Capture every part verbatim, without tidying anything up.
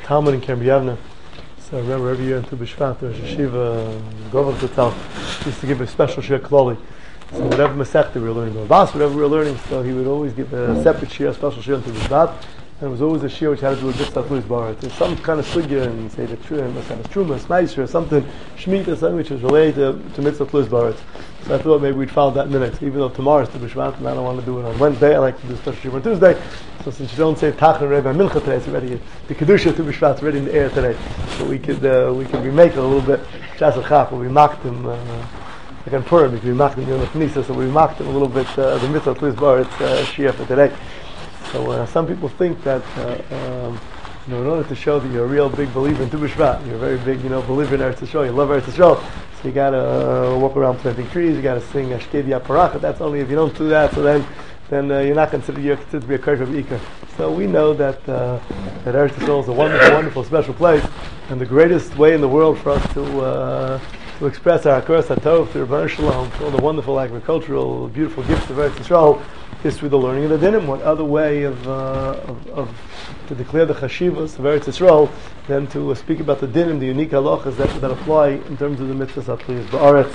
Talmud in Camp Yavne. So I remember every year in Tu B'Shvat, there was a Shiva, Govach Zatzal, used to give a special Shir Klali. So whatever Masechta we were learning, or Bas, whatever we were learning, so he would always give a separate Shir, a special Shir in Tu B'Shvat. And it was always a Shir which had to do with Mitzvah Tluis Barat. There's some kind of sugya, and say the Truma, Truma, Smaiser, or something, Shemitah, something which is related to, to Mitzvah Tluis Barat. So I thought maybe we'd follow that minute, even though tomorrow is Tu B'Shvat, and I don't want to do it on Wednesday. I like to do a special Shir on Tuesday. So since you don't say Tach and Reb and Mincha today, it's already the Kedusha Tu B'Shvat is already in the air today. So we could uh, we could remake it a little bit. Shas Chaf, we mocked him. Uh, like on Purim, we mocked him during the Knesset, so we mocked him a little bit. Uh, the Mitzvah Tluis Barat uh, Shia for today. So uh, some people think that uh, um, you know, in order to show that you're a real big believer in Tu B'Shvat, you're a very big, you know, believer in Eretz Yisrael, you love Eretz Yisrael, so you gotta uh, walk around planting trees, you gotta sing Ashkei Parach. That's only if you don't do that, so then then uh, you're not considered you're considered to be a Kirk of Iker. So we know that uh, that Eretz Yisrael is a wonderful, wonderful, special place, and the greatest way in the world for us to uh, to express our Hakaras HaTov to Rebbeinu Shalom, to all the wonderful agricultural, beautiful gifts of Eretz Yisrael, is through the learning of the dinim. What other way of, uh, of, of to declare the chashivas of Eretz Yisrael than to uh, speak about the dinim, the unique halachas that, that apply in terms of the mitzvahs hatliyas ba'aretz.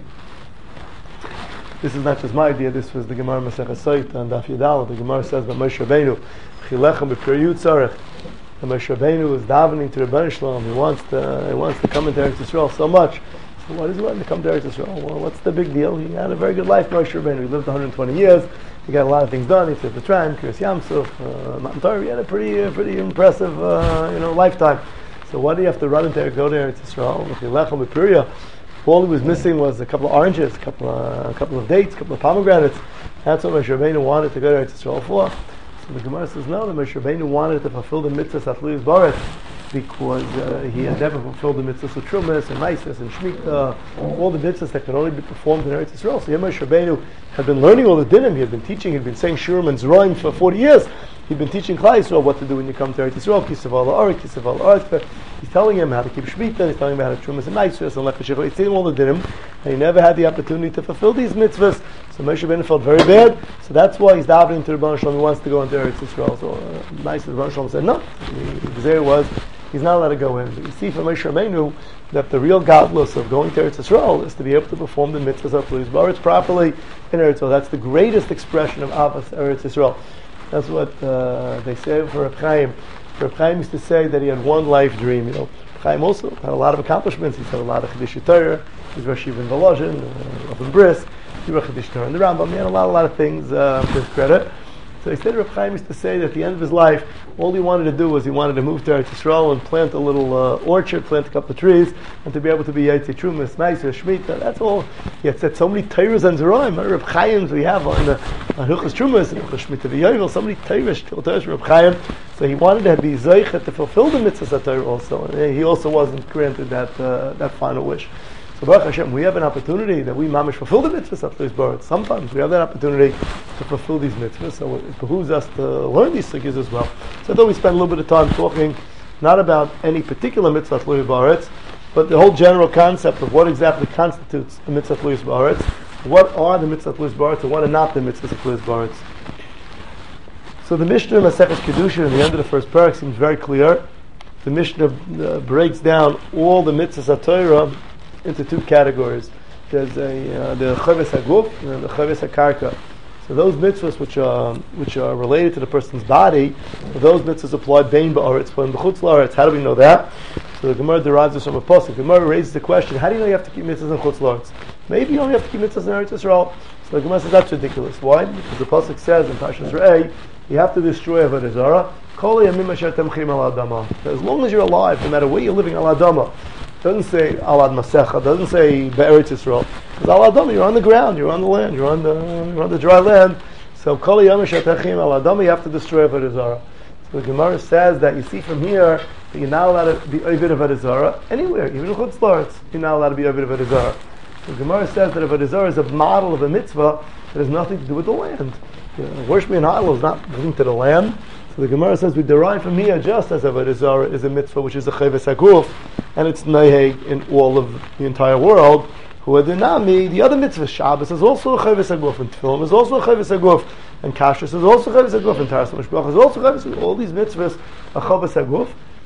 This is not just my idea. This was the Gemara Masechah Sotah and Daf Yudal. The Gemara says that Moshe Rabbeinu chilechem b'periut tzarech. And Moshe Rabbeinu is davening to Rebbeinu Shalom. He wants to he wants to come into Eretz Yisrael so much. So why does he want to come to Eretz Yisrael? Well, what's the big deal? He had a very good life, Moshe Rabbeinu. He lived one hundred twenty years. He got a lot of things done. He took the tram, Kiryas Yamsuf, uh, Mount Torah. He had a pretty, uh, pretty impressive, uh, you know, lifetime. So why do you have to run into go to Eretz Yisrael? All he was missing was a couple of oranges, a couple of, a couple of dates, a couple of pomegranates. That's what Moshe Rabbeinu wanted to go to Eretz Yisrael for. So the Gemara says no. The Moshe Rabbeinu wanted to fulfill the mitzvahs Atluyas Barat because uh, he had never fulfilled the mitzvahs of Trumas and Maises and Shemitah, all the mitzvahs that could only be performed in Eretz Yisrael. So Moshe Rabbeinu had been learning all the dinim. He had been teaching. He had been saying Shurim and Zeraim for forty years. He'd been teaching Klal Yisrael what to do when you come to Eretz Yisrael. Kisav al Arik, Kisav al Arik. He's telling him how to keep Shemitah. He's telling him how to Trumas and Maises and Lechashivah. He's saying all the dinim, and he never had the opportunity to fulfill these mitzvahs. So Moshe Rabbeinu felt very bad. So that's why he's davening to Rebbeinu Shalom. He wants to go into Eretz Yisrael. So uh, nice. Rebbeinu Shalom said no. The Gezerah was he's not allowed to go in. But you see from Moshe Rabbeinu that the real godless of going to Eretz Yisrael is to be able to perform the mitzvahs of Tluis Baratz properly in Eretz Yisrael. That's the greatest expression of Avos Eretz Yisrael. That's what uh, they say for Reb Chaim. Reb Chaim used to say that he had one life dream. You know, Reb Chaim also had a lot of accomplishments. He's had a lot of Chiddushei Torah. He's Rosh Yeshiva in Volozhin, uh, up in Brisk. He wrote Chiddushei Torah in the Rambam. He had a lot, a lot of things uh, to his credit. So he said Reb Chaim used to say that at the end of his life, all he wanted to do was he wanted to move to Eretz Yisrael and plant a little uh, orchard, plant a couple of trees, and to be able to be Yaitzi Trumas, Maiser, Shemitah. That's all. He had said so many Torahs and Zeraim. Reb Chaim's we have on the on Hilchos Trumas and Hilchos Shemitah v'Yovel. So many Torahs, Torahs Reb Chaim. So he wanted to be Zeicha to fulfill the mitzvahs of Torah also. And he also wasn't granted that uh, that final wish. So Baruch Hashem, we have an opportunity that we mamish fulfill the mitzvahs of Tluis Baratz. Sometimes we have that opportunity to fulfill these mitzvahs, so it behooves us to learn these sugyas as well. So I thought we spend a little bit of time talking not about any particular mitzvah of Tluis Baratz, but the whole general concept of what exactly constitutes the mitzvah of Tluis Baratz, what are the mitzvahs of Tluis Baratz, and what are not the mitzvahs of Tluis Baratz. So the Mishnah in Maseches Kedushin, at the end of the first parak, seems very clear. The Mishnah uh, breaks down all the mitzvahs of Torah into two categories. There's a uh, the Chavis HaGuf and the Chavis HaKarka. So those mitzvahs which are which are related to the person's body, those mitzvahs apply bein ba'aretz, but in b'chutz la'aretz. How do we know that? So the Gemara derives this from a pasuk. The Gemara raises the question: how do you know you have to keep mitzvahs in chutz la'aretz? Maybe you only have to keep mitzvahs in Eretz Yisrael. So the Gemara says that's ridiculous. Why? Because the pasuk says in Parshas Re'eh, you have to destroy avodah zarah. Kol yamim asher temchim al adama. As long as you're alive, no matter where you're living al adama. Doesn't say Alad Masecha, doesn't say Be'eretz Yisrael. Because Al Adama, you're on the ground, you're on the land, you're on the you're on the dry land. So Kol Yom Shatachim Al Adama, you have to destroy Avodah Zarah. So the Gemara says that you see from here that you're not allowed to be Ovid of Avodah Zarah anywhere, even in Chutz La'aretz, you're not allowed to be Ovid of Avodah Zarah. So the Gemara says that Avodah Zarah is a model of a mitzvah that has nothing to do with the land. You know, worshiping an idol is not linked to the land. So the Gemara says we derive from here just as Avodah Zarah is a mitzvah which is a Chavis HaGuf, and it's neheg in all of the entire world. Who are the nami? The other mitzvah, Shabbos, is also a Chavis HaGuf, and Tefillin is also a Chavis HaGuf, and Kashrus is also a Chavis HaGuf, and Taras Mishpach is also a Chavis HaGuf. All these mitzvahs are Chavis HaGuf.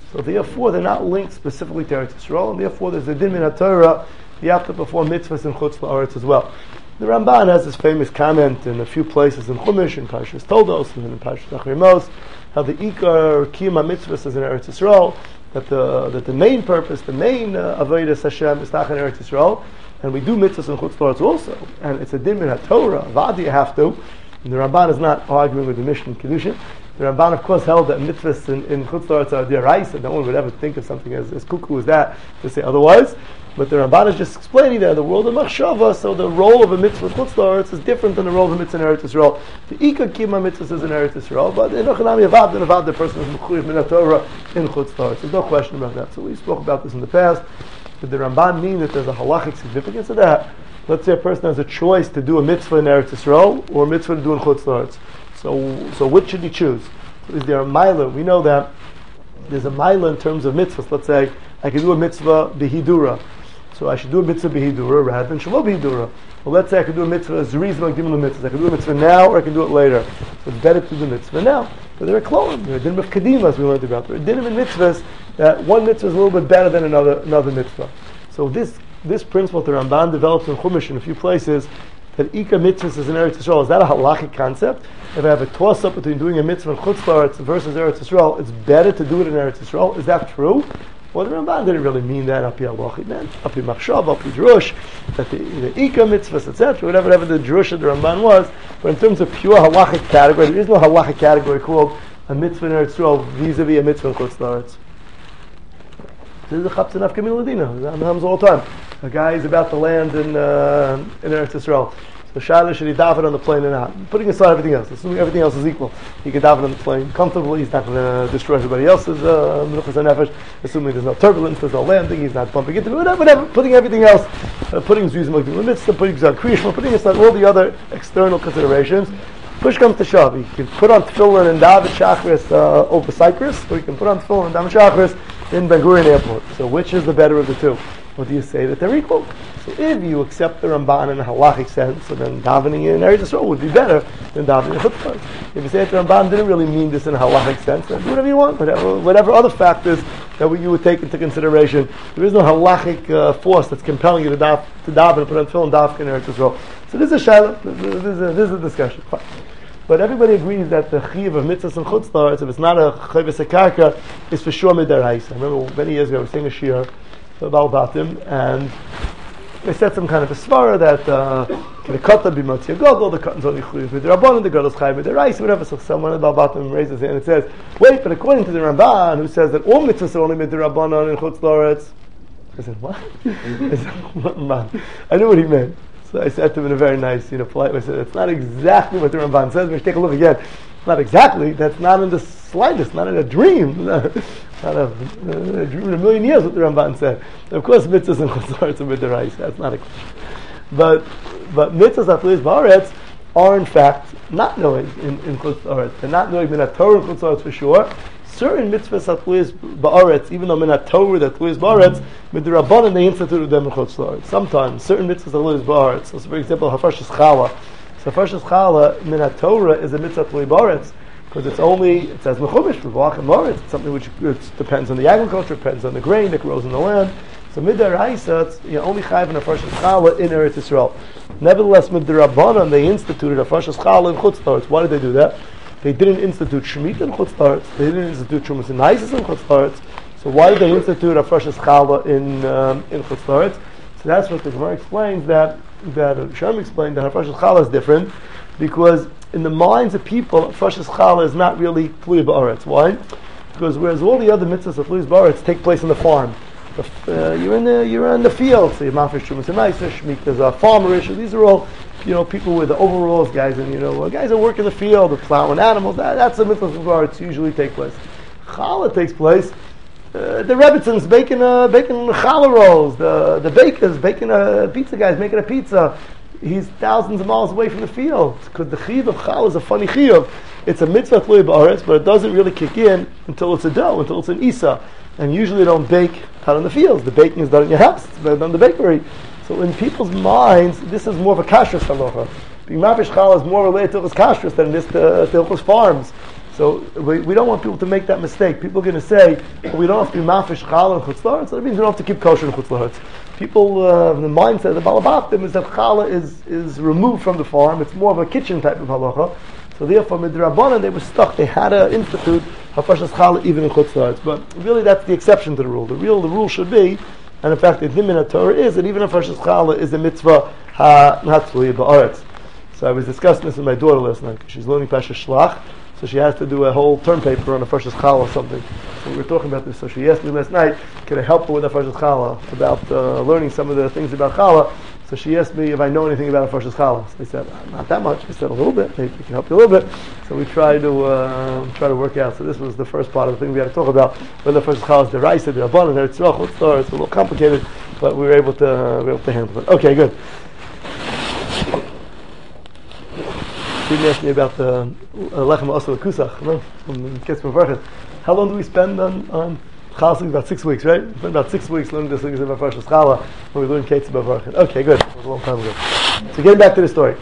So therefore, they're not linked specifically to Eretz Yisrael, and therefore there's a din min HaTorah. You have to perform mitzvahs in Chutz La'aretz as well. The Ramban has this famous comment in a few places in Chumash, in Parshas Toldos, and in Parshas Achrimos, how the Ikar Kiyum mitzvahs is in Eretz Yisrael, that the that the main purpose, the main uh, avodas Hashem is tach in Eretz Yisrael, and we do mitzvahs in Chutz La'aretz also, and it's a din min HaTorah. Vadi you have to. And the Ramban is not arguing with the Mishnah in Kiddushin. The Ramban, of course, held that mitzvahs in, in Chutz La'aretz are deraisa. No one would ever think of something as, as cuckoo as that to say otherwise. But the Ramban is just explaining that in the world of Machshava, so the role of a mitzvah in Chutz La'aretz is different than the role of a mitzvah in Eretz Yisrael. The Ikar Kiyum mitzvah is in Eretz Yisrael, but in Ochanami Avad, in Avad, the person is Mechuyev min HaTorah in Chutz La'aretz. There's no question about that. So we spoke about this in the past. Did the Ramban mean that there's a halachic significance of that? Let's say a person has a choice to do a mitzvah in Eretz Yisrael or a mitzvah to do in Chutz La'aretz. So, so which should he choose? Is there a milah? We know that there's a milah in terms of mitzvahs. Let's say I can do a mitzvah bihidura. So I should do a mitzvah bihidura rather than shalom bihidura. Well, let's say I can do a mitzvah zeriz magdim l'mitzvahs. I can do a mitzvah now or I can do it later. So it's better to do the mitzvah now. But there are kloim. There are dinim of kedimas we learned about. There are dinim in mitzvahs that one mitzvah is a little bit better than another another mitzvah. So this this principle the Ramban develops in Chumash in a few places, that Ikar mitzvahs is in Eretz Yisrael. Is that a halachic concept? If I have a toss-up between doing a mitzvah in Chutz La'aretz versus Eretz Yisrael, it's better to do it in Eretz Yisrael. Is that true? Well, the Ramban didn't really mean that. Api halachi meant api machshav, api drush, that the, the Ikar mitzvahs, et cetera, whatever, whatever the drush of the Ramban was. But in terms of pure halachic category, there is no halachic category called a mitzvah in Eretz Yisrael vis-a-vis a mitzvah in Chutz La'aretz. This is a chapz enough kamil ladina. It happens all the time. A guy is about to land in uh, in Eretz Yisrael. So Shaila, should he daven on the plane or not? Putting aside everything else, assuming everything else is equal, he can daven on the plane comfortably. He's not going to destroy everybody else's menuchas uh, nefesh. Assuming there's no turbulence, there's no landing, he's not bumping into whatever. whatever putting everything else, uh, putting Zuzim like the limits, putting Zad Kriyishma, putting aside all the other external considerations. Push comes to shove. He can put on tefillin and daven shachris uh, over Cyprus, or he can put on tefillin and daven shachris in Ben Gurion Airport. So which is the better of the two? Or do you say that they're equal? So if you accept the Ramban in a halachic sense, so then davening in Eretz Yisrael would be better than davening in Chutz La'aretz. If you say that the Ramban didn't really mean this in a halachic sense, then do whatever you want, whatever, whatever other factors that you would take into consideration. There is no halachic uh, force that's compelling you to daven to daven and put on tefillin and daven in Eretz Yisrael. So this is a shayla. This is a, this is a discussion. Fine. But everybody agrees that the chiv of mitzvahs and Chutz La'aretz, if it's not a chayvus akarka, is for sure midaraisa. I remember many years ago I was saying a shir about Batim, and they said some kind of a svara that the katan be motzia gadol, the katan's only chuyev with the rabbanon, the gadol's chayiv with the rice, whatever. So someone about Batim raises his hand and it says, wait, but according to the Ramban, who says that all mitzvahs are only with the rabbanon in Chutz La'aretz, I said, what? I said, what man? I knew what he meant. So I said to him in a very nice, you know, polite way, I said, that's not exactly what the Ramban says. We should take a look again. It's not exactly. That's not in the slightest, not in a dream. Not, not a, a dream in a million years what the Ramban said. Of course, mitzvahs and Chutz La'aretz are with the rice. That's not a question. But, but mitzvahs atluis ba'aretz are in fact not knowing in, in Chutz La'aretz. They're not knowing min HaTorah in Chutz La'aretz for sure. Certain mitzvahs atluis ba'aretz, even though min HaTorah that atluis ba'aretz, with the Rabbanan they instituted them in Chutz La'aretz. Sometimes certain mitzvahs atluis ba'aretz. So, for example, Hafarshas Chala. So Hafarshas Chala min HaTorah is a mitzvah atluis ba'aretz because it's only it says mechumish v'vach and moritz. It's something which it depends on the agriculture, depends on the grain that grows in the land. So midaraisa, you only chayv in Hafarshas Chala in Eretz Yisrael. Nevertheless, mid the Rabbanan they instituted Hafarshas Chala in Chutz La'aretz. Why did they do that? They didn't institute Shemitah in Chutz La'aretz. They didn't institute Trumas and Naisis in Chutz La'aretz. So why did they institute a Hafarshas Chala in um, in Chutz La'aretz? So that's what the Gemara explains, that that uh, Shem explained that Hafarshas Chala is different because in the minds of people, Hafarshas Chala is not really Tluya Ba'aretz. Why? Because whereas all the other mitzvahs of Tluya Ba'aretz take place on the farm, uh, you're in the you're in the field. So you're mafish Trumas and Naisis, Shemitah's a farmer issue. These are all, you know, people with the overalls, guys, and you know, uh, guys that work in the field, that plowing animals. That, that's the mitzvahs of Ba'aretz usually take place. Challah takes place. Uh, the Rebbitzins baking uh, baking challah rolls. The the bakers baking a pizza guys making a pizza. He's thousands of miles away from the field because the chiyuv of challah is a funny chiyuv. It's a mitzvah tluya ba'aretz, but it doesn't really kick in until it's a dough, until it's an isa. And usually they don't bake out in the fields. The baking is done in your house. It's done in the bakery. So in people's minds, this is more of a kashrus halacha. Being mafish challah is more related to his kashrus than it is to, to his farms. So we, we don't want people to make that mistake. People are going to say, well, we don't have to be mafish challah and chutz la'aretz, so that means we don't have to keep kosher and chutz la'aretz. People, uh, the mindset of Balabatim is that challah is, is removed from the farm. It's more of a kitchen type of halacha. So therefore, midrabanan, they were stuck. They had to institute hafashas challah even in chutz la'aretz. But really, that's the exception to the rule. The real, the rule should be, and in fact, the din min Torah is that even hafashas challah is a mitzvah ha-hatzluya ba'aretz. So I was discussing this with my daughter last night. She's learning Pasha Shlach, so she has to do a whole term paper on a Farshas Challah or something. So we were talking about this. So she asked me last night, can I help her with a Farshas Challah about uh, learning some of the things about Challah? So she asked me if I know anything about a Farshas Challah. So I said, not that much. I said, a little bit. Maybe we can help you a little bit. So we tried to uh, try to work out. So this was the first part of the thing we had to talk about. Whether Farshas Challah is the Raisa, the Rabbanan, the Eretz Yisrael, Chutzlar. It's a little complicated, but we were able to, uh, we were able to handle it. Okay, good. She asked me about the lechem asel kusach, no, from Ketz Mevarchet. How long do we spend on on Chassid? About six weeks, right? We spend about six weeks learning the things about Farshas Challah when we learn Ketz Mevarchet. Okay, good. That was a long time ago. So getting back to the story.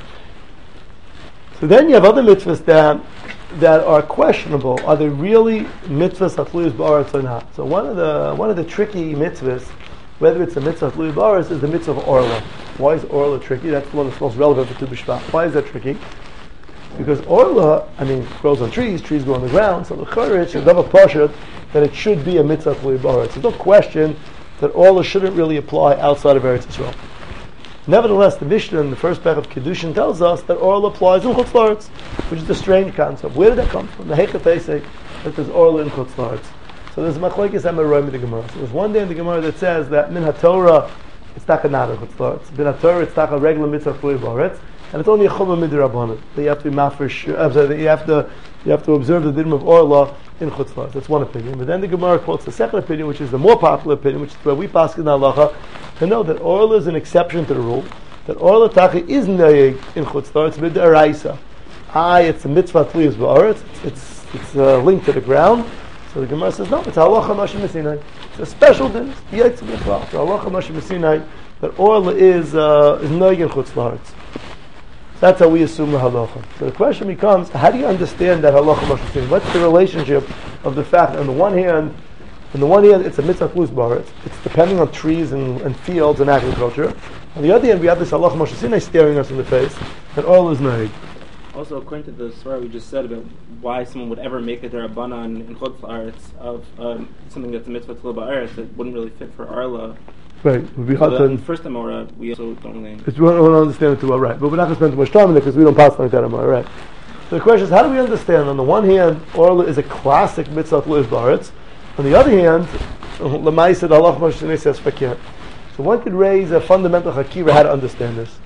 So then you have other mitzvahs that that are questionable. Are they really mitzvahs hatluyos ba'aretz or not? So one of the one of the tricky mitzvahs, whether it's a mitzvah hatluyos ba'aretz, is the mitzvah of orla. Why is orla tricky? That's the one that's most relevant for Tu B'Shvat. Why is that tricky? Because orla, I mean, grows on trees, trees grow on the ground, so the churich is of a pashat that it should be a mitzvah tluy ba'aretz. There's no question that orla shouldn't really apply outside of Eretz Yisrael. Nevertheless, the Mishnah in the first parak of Kiddushin tells us that orla applies in Chutz La'aretz, which is a strange concept. Where did that come from? The Hekha Pesach, that there's orla in Chutz La'aretz. So there's machlokes Amoraim in the Gemara. So there's one day in the Gemara that says that min haTorah it's taka not in Chutz La'aretz. Min haTorah it's taka regular mitzvah tluy ba'aretz. And it's only a chumah midrabanan. That you have to be mafresh. Uh, that you have to you have to observe the din of orla in chutz la'aretz. That's one opinion. But then the Gemara quotes the second opinion, which is the more popular opinion, which is where we pass in halacha, to know that orla is an exception to the rule. That orla taka is nayeg in chutz la'aretz mid'araisa. Ah, it's a mitzvah tliyus ba'aretz. It's it's uh, linked to the ground. So the Gemara says no. It's halacha mashim mesinai. It's a special din. It's halacha mashim mesinai that orla is uh, is nayeg in chutz la'aretz. That's how we assume the halacha. So the question becomes, how do you understand that halacha mashmasin? What's the relationship of the fact that on the one hand, on the one hand, it's a mitzvah tlus ba'aretz. It's depending on trees and, and fields and agriculture. On the other hand, we have this halacha mashmasin staring us in the face, and all is nahig. Also, according to the story we just said about why someone would ever make a derabanan in chutz la'aretz of um, something that's a mitzvah tlus ba'aretz that wouldn't really fit for arla. Right. Would be so hard to. First Amora, we also don't really. We don't, don't understand it too well, right? But we're not going to spend too much time on it because we don't pass like that Amora, right? So the question is, how do we understand? On the one hand, orla is a classic mitzvah tlus ba'aretz. On the other hand, l'maised halacha mashmasin says fakir. So one could raise a fundamental hakira how to understand this.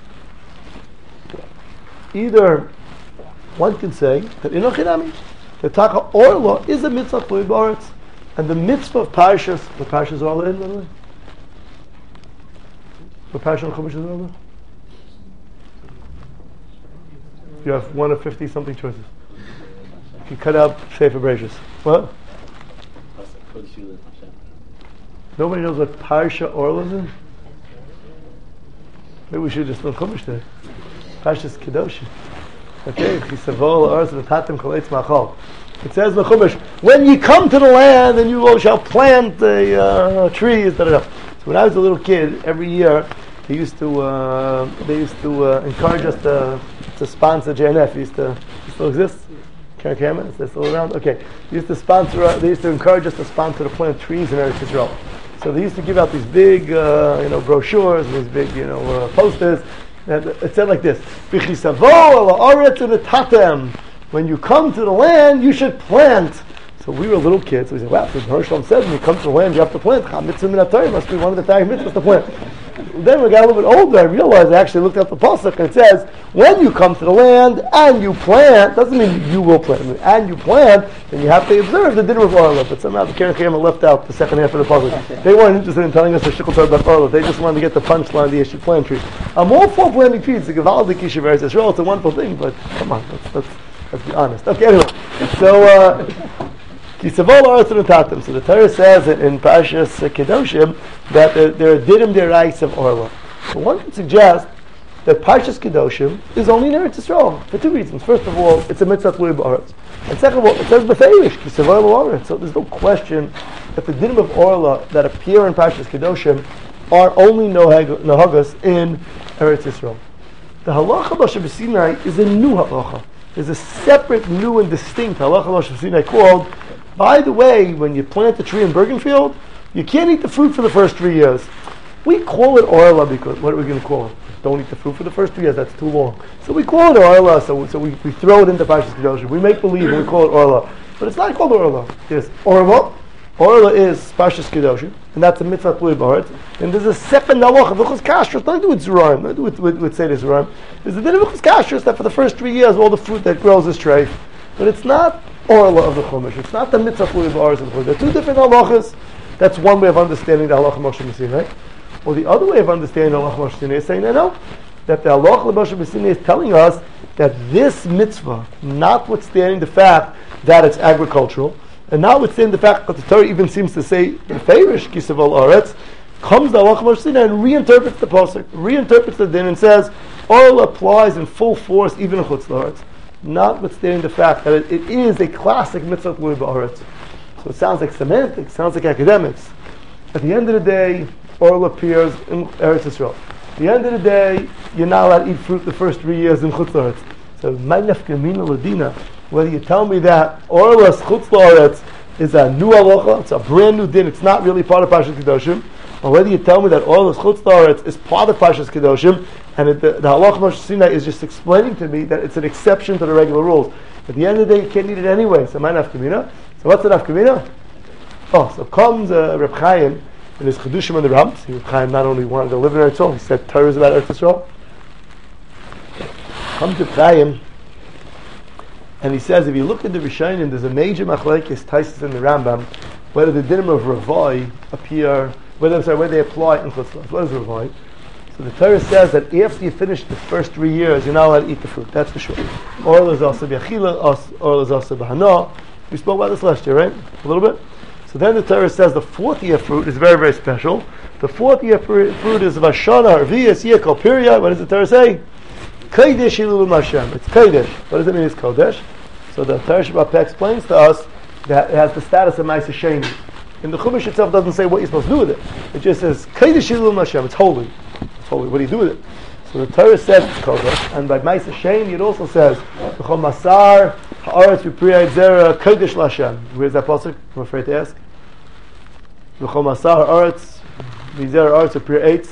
Either one could say that in Ochinami, the taka orla is a mitzvah tlus ba'aretz, and the mitzvah of parshas, the parshas orla in, by the way. What parasha on Chumash is over? You have one of fifty something choices. You can cut out Sefer Bereshis. What? Nobody knows what Parsha Orla is in? Maybe we should just learn Chumash today. Parshas Kedoshim. Okay, Chisavol Ars V'Tatem Koletz Machal. It says in the Chumash, when you come to the land and you shall plant the uh, trees. Da, da, da. So when I was a little kid, every year they used to uh, they used to uh, encourage us to, to sponsor J N F. It used to it still exists. Karen Cameron, is that still around? Okay, they used to sponsor. Uh, they used to encourage us to sponsor to plant trees in Eretz Yisrael. So they used to give out these big, uh, you know, brochures and these big, you know, uh, posters. And it said like this: "B'chisavo ala aretz v'tatem." When you come to the land, you should plant. So we were little kids. So we said, wow, so Hershlam says when you come to the land, you have to plant. Mitzvah min haTorah must be one of the tag mitzvahs to plant. Then when I got a little bit older, I realized I actually looked up the pasuk and it says, when you come to the land and you plant, doesn't mean you will plant, and you plant, then you have to observe the dinner of Orla. But somehow the Karen Kiyama left out the second half of the pasuk. They weren't interested in telling us the shikul Torah about Orla. They just wanted to get the punchline, the issue plant trees. I'm all for planting trees. The Gavaldik Yishuv Eretz Yisrael, it's a wonderful thing, but come on, let's, let's, let's be honest. Okay, anyway. So, uh, So the Torah says in Parashas Kedoshim that there, there are dinim derais of orla. So one could suggest that Parshas Kedoshim is only in Eretz Yisrael for two reasons. First of all, it's a mitzvah tluy ba'aretz, and second of all, it says b'feirish kisavay ba'aretz. So there's no question that the dinim of Orla that appear in Parshas Kedoshim are only nohagas in Eretz Yisrael. The halacha b'Moshe Sinai is a new halacha. There's a separate, new and distinct halacha b'Moshe Sinai called, by the way, when you plant a tree in Bergenfield, you can't eat the fruit for the first three years. We call it Orla because, what are we going to call it? Don't eat the fruit for the first three years, that's too long. So we call it Orla, so, so we, we throw it into Parshas Kedoshim. We make believe and we call it Orla. But it's not called Orla. There's Orla. Orla is Parshas Kedoshim, and that's a mitzvah tluy b'aretz. And there's a second halacha, v'chos kashrus, nothing to do with Zuraim, nothing to do with, with, with Seder Zuraim. There's a din of v'chos kashrus that for the first three years, all the fruit that grows is treif. But it's not Orla of the Chumash. It's not the mitzvah tluy b'aretz of the Chumash. They're two different halachas. That's one way of understanding the halacha Moshe Sinai. Or the other way of understanding the halacha Moshe Sinai is saying, no, no, that the halacha Moshe Sinai is telling us that this mitzvah, notwithstanding the fact that it's agricultural, and notwithstanding the fact that the Torah even seems to say b'feirish kisav al aretz, comes the halacha Moshe Sinai and reinterprets the pasuk, reinterprets the din, and says all applies in full force even in chutz la'aretz, notwithstanding the fact that it, it is a classic mitzvah tluy ba'aretz. So it sounds like semantics, sounds like academics. At the end of the day, Orla appears in Eretz Yisrael. At the end of the day, you're not allowed to eat fruit the first three years in Chutz La'aretz. So, my nefkamina ladina, whether you tell me that Orla's Chutz La'aretz is a new halacha, it's a brand new din, it's not really part of Parshas Kedoshim, or whether you tell me that Orla's Chutz La'aretz is part of Parshas Kedoshim, and it, the, the halacha Moshe Sinai is just explaining to me that it's an exception to the regular rules. At the end of the day, you can't eat it anyway. So, my nefkamina. So what's the nafkamina? Oh, so comes uh, Reb Chaim in his Chedushim on the Rams. Reb Chaim not only wanted to live in Eretz Yisrael, he said Torah is about Eretz Yisrael. Comes Reb Chaim, and he says, if you look at the Rishonim, there's a major machlekes Taisus in the Rambam, whether the dinim of Ravai appear, whether sorry, whether they apply in Chutz La'aretz. What is Ravai? So the Torah says that after you finish the first three years, you're not allowed to eat the fruit. That's for sure. Orla is also b'achila, Orla is also b'hana. We spoke about this last year, right? A little bit. So then the Torah says the fourth year fruit is very, very special. The fourth year fruit is Vashana, Arvias, Yekal, Pirya. What does the Torah say? Kodesh Hilul Hashem. It's Kodesh. What does it mean it's Kodesh? So the Torah Shabbat explains to us that it has the status of Ma'aseh Sheni. And the Chumash itself doesn't say what you're supposed to do with it. It just says Kodesh Hilul Hashem. It's holy. It's holy. What do you do with it? So the Torah says it's Kodesh, and by Ma'aseh Sheni it also says V'chol Masar Ha'aretz V'priyat Zera Kodesh L'Hashem. Where's that pasuk? I'm afraid to ask. V'chol Masar Ha'aretz V'zera Ha'aretz V'priyat.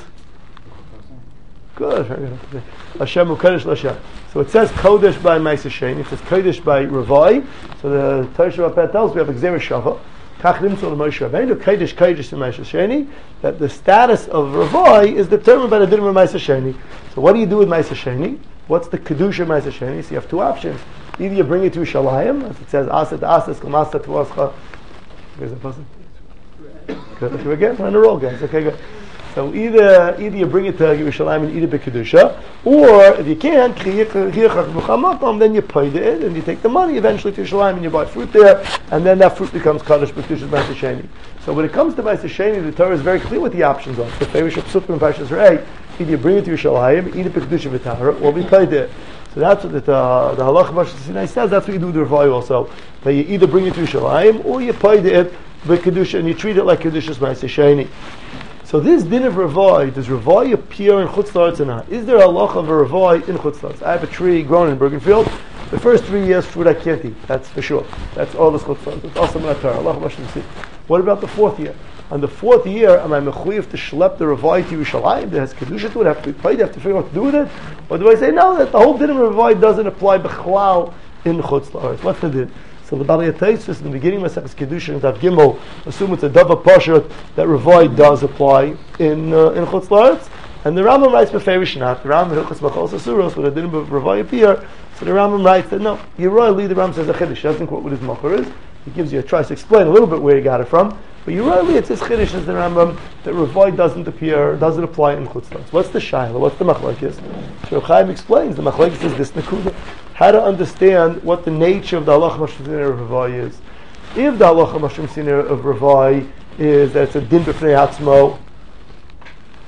Good. Hashem Kodesh L'Hashem. So it says Kodesh by Ma'aseh Sheni. It says Kodesh by Ravai. So the Torah Shabbat tells we have a Gzera Shava. Kach Nimtzol Moshe Rabbeinu Kodesh Kodesh in Ma'aseh Sheni. That the status of Ravai is determined by the din of Ma'aseh Sheni. So what do you do with Ma'aseh Sheni? What's the kedusha of Ma'aseh Sheni? So you have two options. Either you bring it to Shalayim, as it says, Asat Asas Kamasa Tuascha. Where's the person? Good. Again, we're on a roll, guys. Okay, good. So either either you bring it to Yerushalayim and eat it b'kedusha, or if you can't, then you pay it and you take the money eventually to Yerushalayim and you buy fruit there, and then that fruit becomes kaddish b'kedusha Ma'aseh Sheni. So when it comes to Ma'aseh Sheni, the Torah is very clear what the options are. The Ferish of Psukim and Parshas Re'eh, either you bring it to Yerushalayim, eat it b'kedusha v'tahara, or be paid it. So that's what the uh, the Halach Moshe Sinai says. That's what you do with the Ravai also. That you either bring it to Yerushalayim or you pay it b'kedusha and you treat it like kedusha's Ma'aseh Sheni. So this din of Ravai, does Ravai appear in Chutz La'aretz or not? Is there a halach of a Ravai in Chutz La'aretz? I have a tree grown in Bergenfield. The first three years fruit I can't eat. That's for sure. That's all this Chutz La'aretz. It's also my Torah. Allah Mashlim. What about the fourth year? On the fourth year, am I mechuyev to schlep the Ravai to Yerushalayim? There has kedusha to it. Have to be paid. Have to figure out what to do with it. Or do I say no? That the whole din of Ravai doesn't apply b'chlal in Chutz La'aretz. What's the din? So the Bali Ateisus in the beginning of Masechus Kedushin and Tav Gimel assume it's a Dava Pashat that Ravai does apply in uh, in Chutz La'aretz, and the Rambam writes beferish not. The Rambam Hilchos Machos Asuros where the din of Ravai appear. So the Rambam writes that no, Yeroi the Rambam says a chiddush. He doesn't quote what his macher is. He gives you a tries to explain a little bit where he got it from. But Yeroi it's his chiddush as the Rambam that Ravai doesn't appear, doesn't apply in Chutz La'aretz. What's the shayla? What's the machlekes? So Reb Chaim explains the machlekes is this nekuda. How to understand what the nature of the halacha Moshe Sinai of Ravai is. If the halacha Moshe Sinai of Ravai is that it's a din b'fnei atzmo,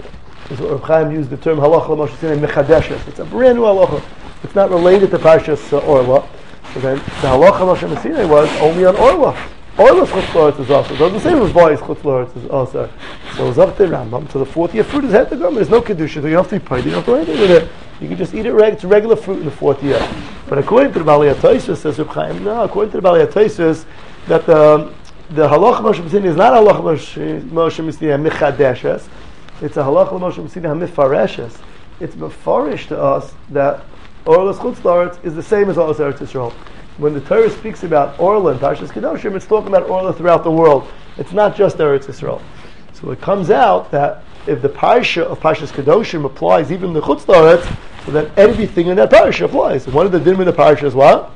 is what Reb Chaim used the term halacha l'Moshe Sinai mechadeshes. It's a brand new halacha. It's not related to Parshas uh, Orla. So then the halacha Moshe Sinai was only on Orla. Orla's chutz la'aretz is also. It doesn't say Revai's chutz la'aretz is also. So it's up to Rambam. So the fortieth fruit is het gum. There's no kedusha. So you don't have to be paid. You don't have to do anything with it. You can just eat it. Reg- it's regular fruit in the fourth year. But according to the Balei HaTosfos, says Reb Chaim, no. According to the Balei HaTosfos, that the the halacha Moshe Sinai is not halacha Moshe Sinai mechadeshes. It's a halacha Moshe Sinai mifareshes. It's mefarish to us that Orla's chutz la'aretz is the same as Orla's Eretz Yisrael. When the Torah speaks about Orla and Parshas Kedoshim, it's talking about Orla throughout the world. It's not just Eretz Yisrael. So it comes out that if the parsha of Parshas Kedoshim applies even the chutz la'aretz, so then everything in that parsha applies. And one of the dinim in the parsha is what?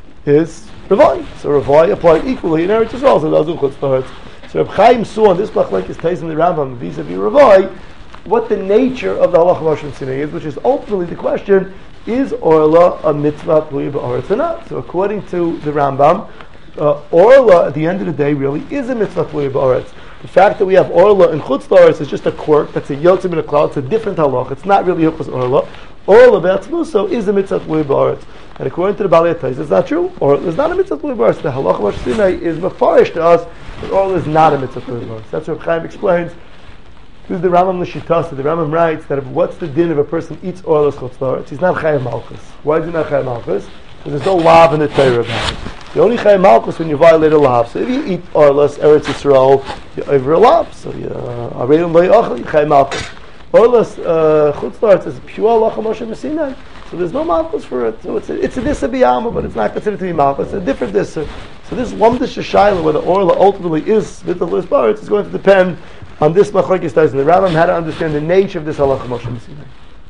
Is Revai. So Revai applied equally in Eretz Yisrael, so those are chutz la'aretz. So Reb Chaim saw on this machlekes Taisim the Rambam vis-a-vis Revai what the nature of the halacha Moshe Sinai is, which is ultimately the question: is Orla a mitzvah tluya ba'aretz or not? So according to the Rambam, uh, Orla at the end of the day really is a mitzvah tluya ba'aretz. The fact that we have Orla and chutz la'aretz is just a quirk. That's a yotzim in a cloud. It's a different halach. It's not really Hilchos Orla. Orla be'atzmuso is a mitzvah tluya ba'aretz. And according to the Balei HaTosfos, it's not true. Orla is not a mitzvah tluya ba'aretz. The halacha Moshe Sinai is mefarish to us that Orla is not a mitzvah tluya ba'aretz. That's what Chaim explains. This is the Rambam L'Shitasa. The Rambam writes that if, what's the din if a person eats Orla's chutz la'aretz? He's not Chayav Malchus. Why is he not Chayav Malchus? Because there's no lav in the Torah about it. The only Chayav Malchus when you violate a lav. So if you eat Orla's Eretz Yisrael, you're over a lav. So you are Chayav Malchus. Orla's chutz la'aretz is pure halacha Moshe Sinai. So there's no malchus for it. So it's a, it's a disa biyama, but it's not considered to be malchus. It's a different disa. So this lumdish shayla, whether Orla ultimately is mitzvah la'aretz, is going to depend on this machlokes Taisim. The Rambam had to understand the nature of this halacha Moshe Sinai.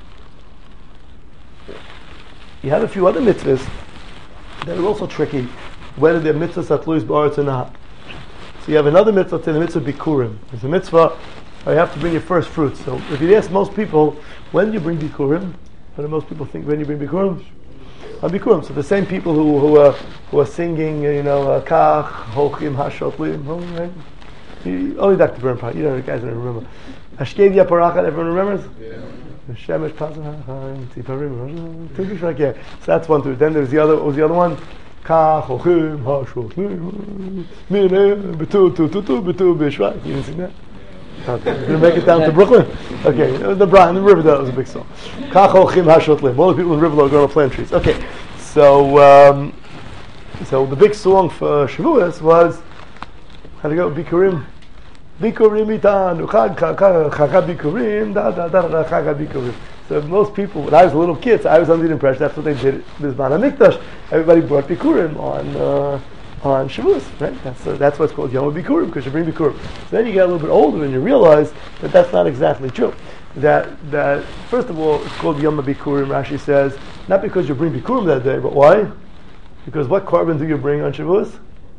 You have a few other mitzvahs that are also tricky, whether they're mitzvahs atluyos ba'aretz or not. So you have another mitzvah, the mitzvah bikurim. There's a mitzvah, you have to bring your first fruits. So if you ask most people, when do you bring bikurim? What do most people think when you bring bikurim? On bikurim. So the same people who who are who are singing, you know, kach hochim hashotlim, right? Only Doctor Bernpart, you know, the guys don't remember. Ashkev Yaparachat, everyone remembers? Yeah. Shemesh Pazah, Tiparim, Tukish, yeah. So that's one too. Then there's the other, what was the other one? Kach, Ochim, Hashotlim, Mine, Betu, Tu, Tu, Tu, Betu, Bishwa. You didn't sing that? Okay. You're going to make it down to Brooklyn? Okay. The Brian, the Riverdale was a big song. Kach, Ochim, Hashotlim. All the people in Riverdale are going to plant trees. Okay. So, um, so the big song for Shavuos was, how to go? Bikurim. Bikurim itanu, chag chag chag bikurim, da da da da chag bikurim. So most people, when I was a little kid, so I was under the impression that's what they did. This Bana Mikdash, everybody brought bikurim on uh, on Shavuos, right? That's uh, that's what's called Yom Bikurim, because you bring bikurim. So then you get a little bit older and you realize that that's not exactly true. That that first of all, it's called Yom Bikurim. Rashi says not because you bring bikurim that day, but why? Because what korban do you bring on Shavuos?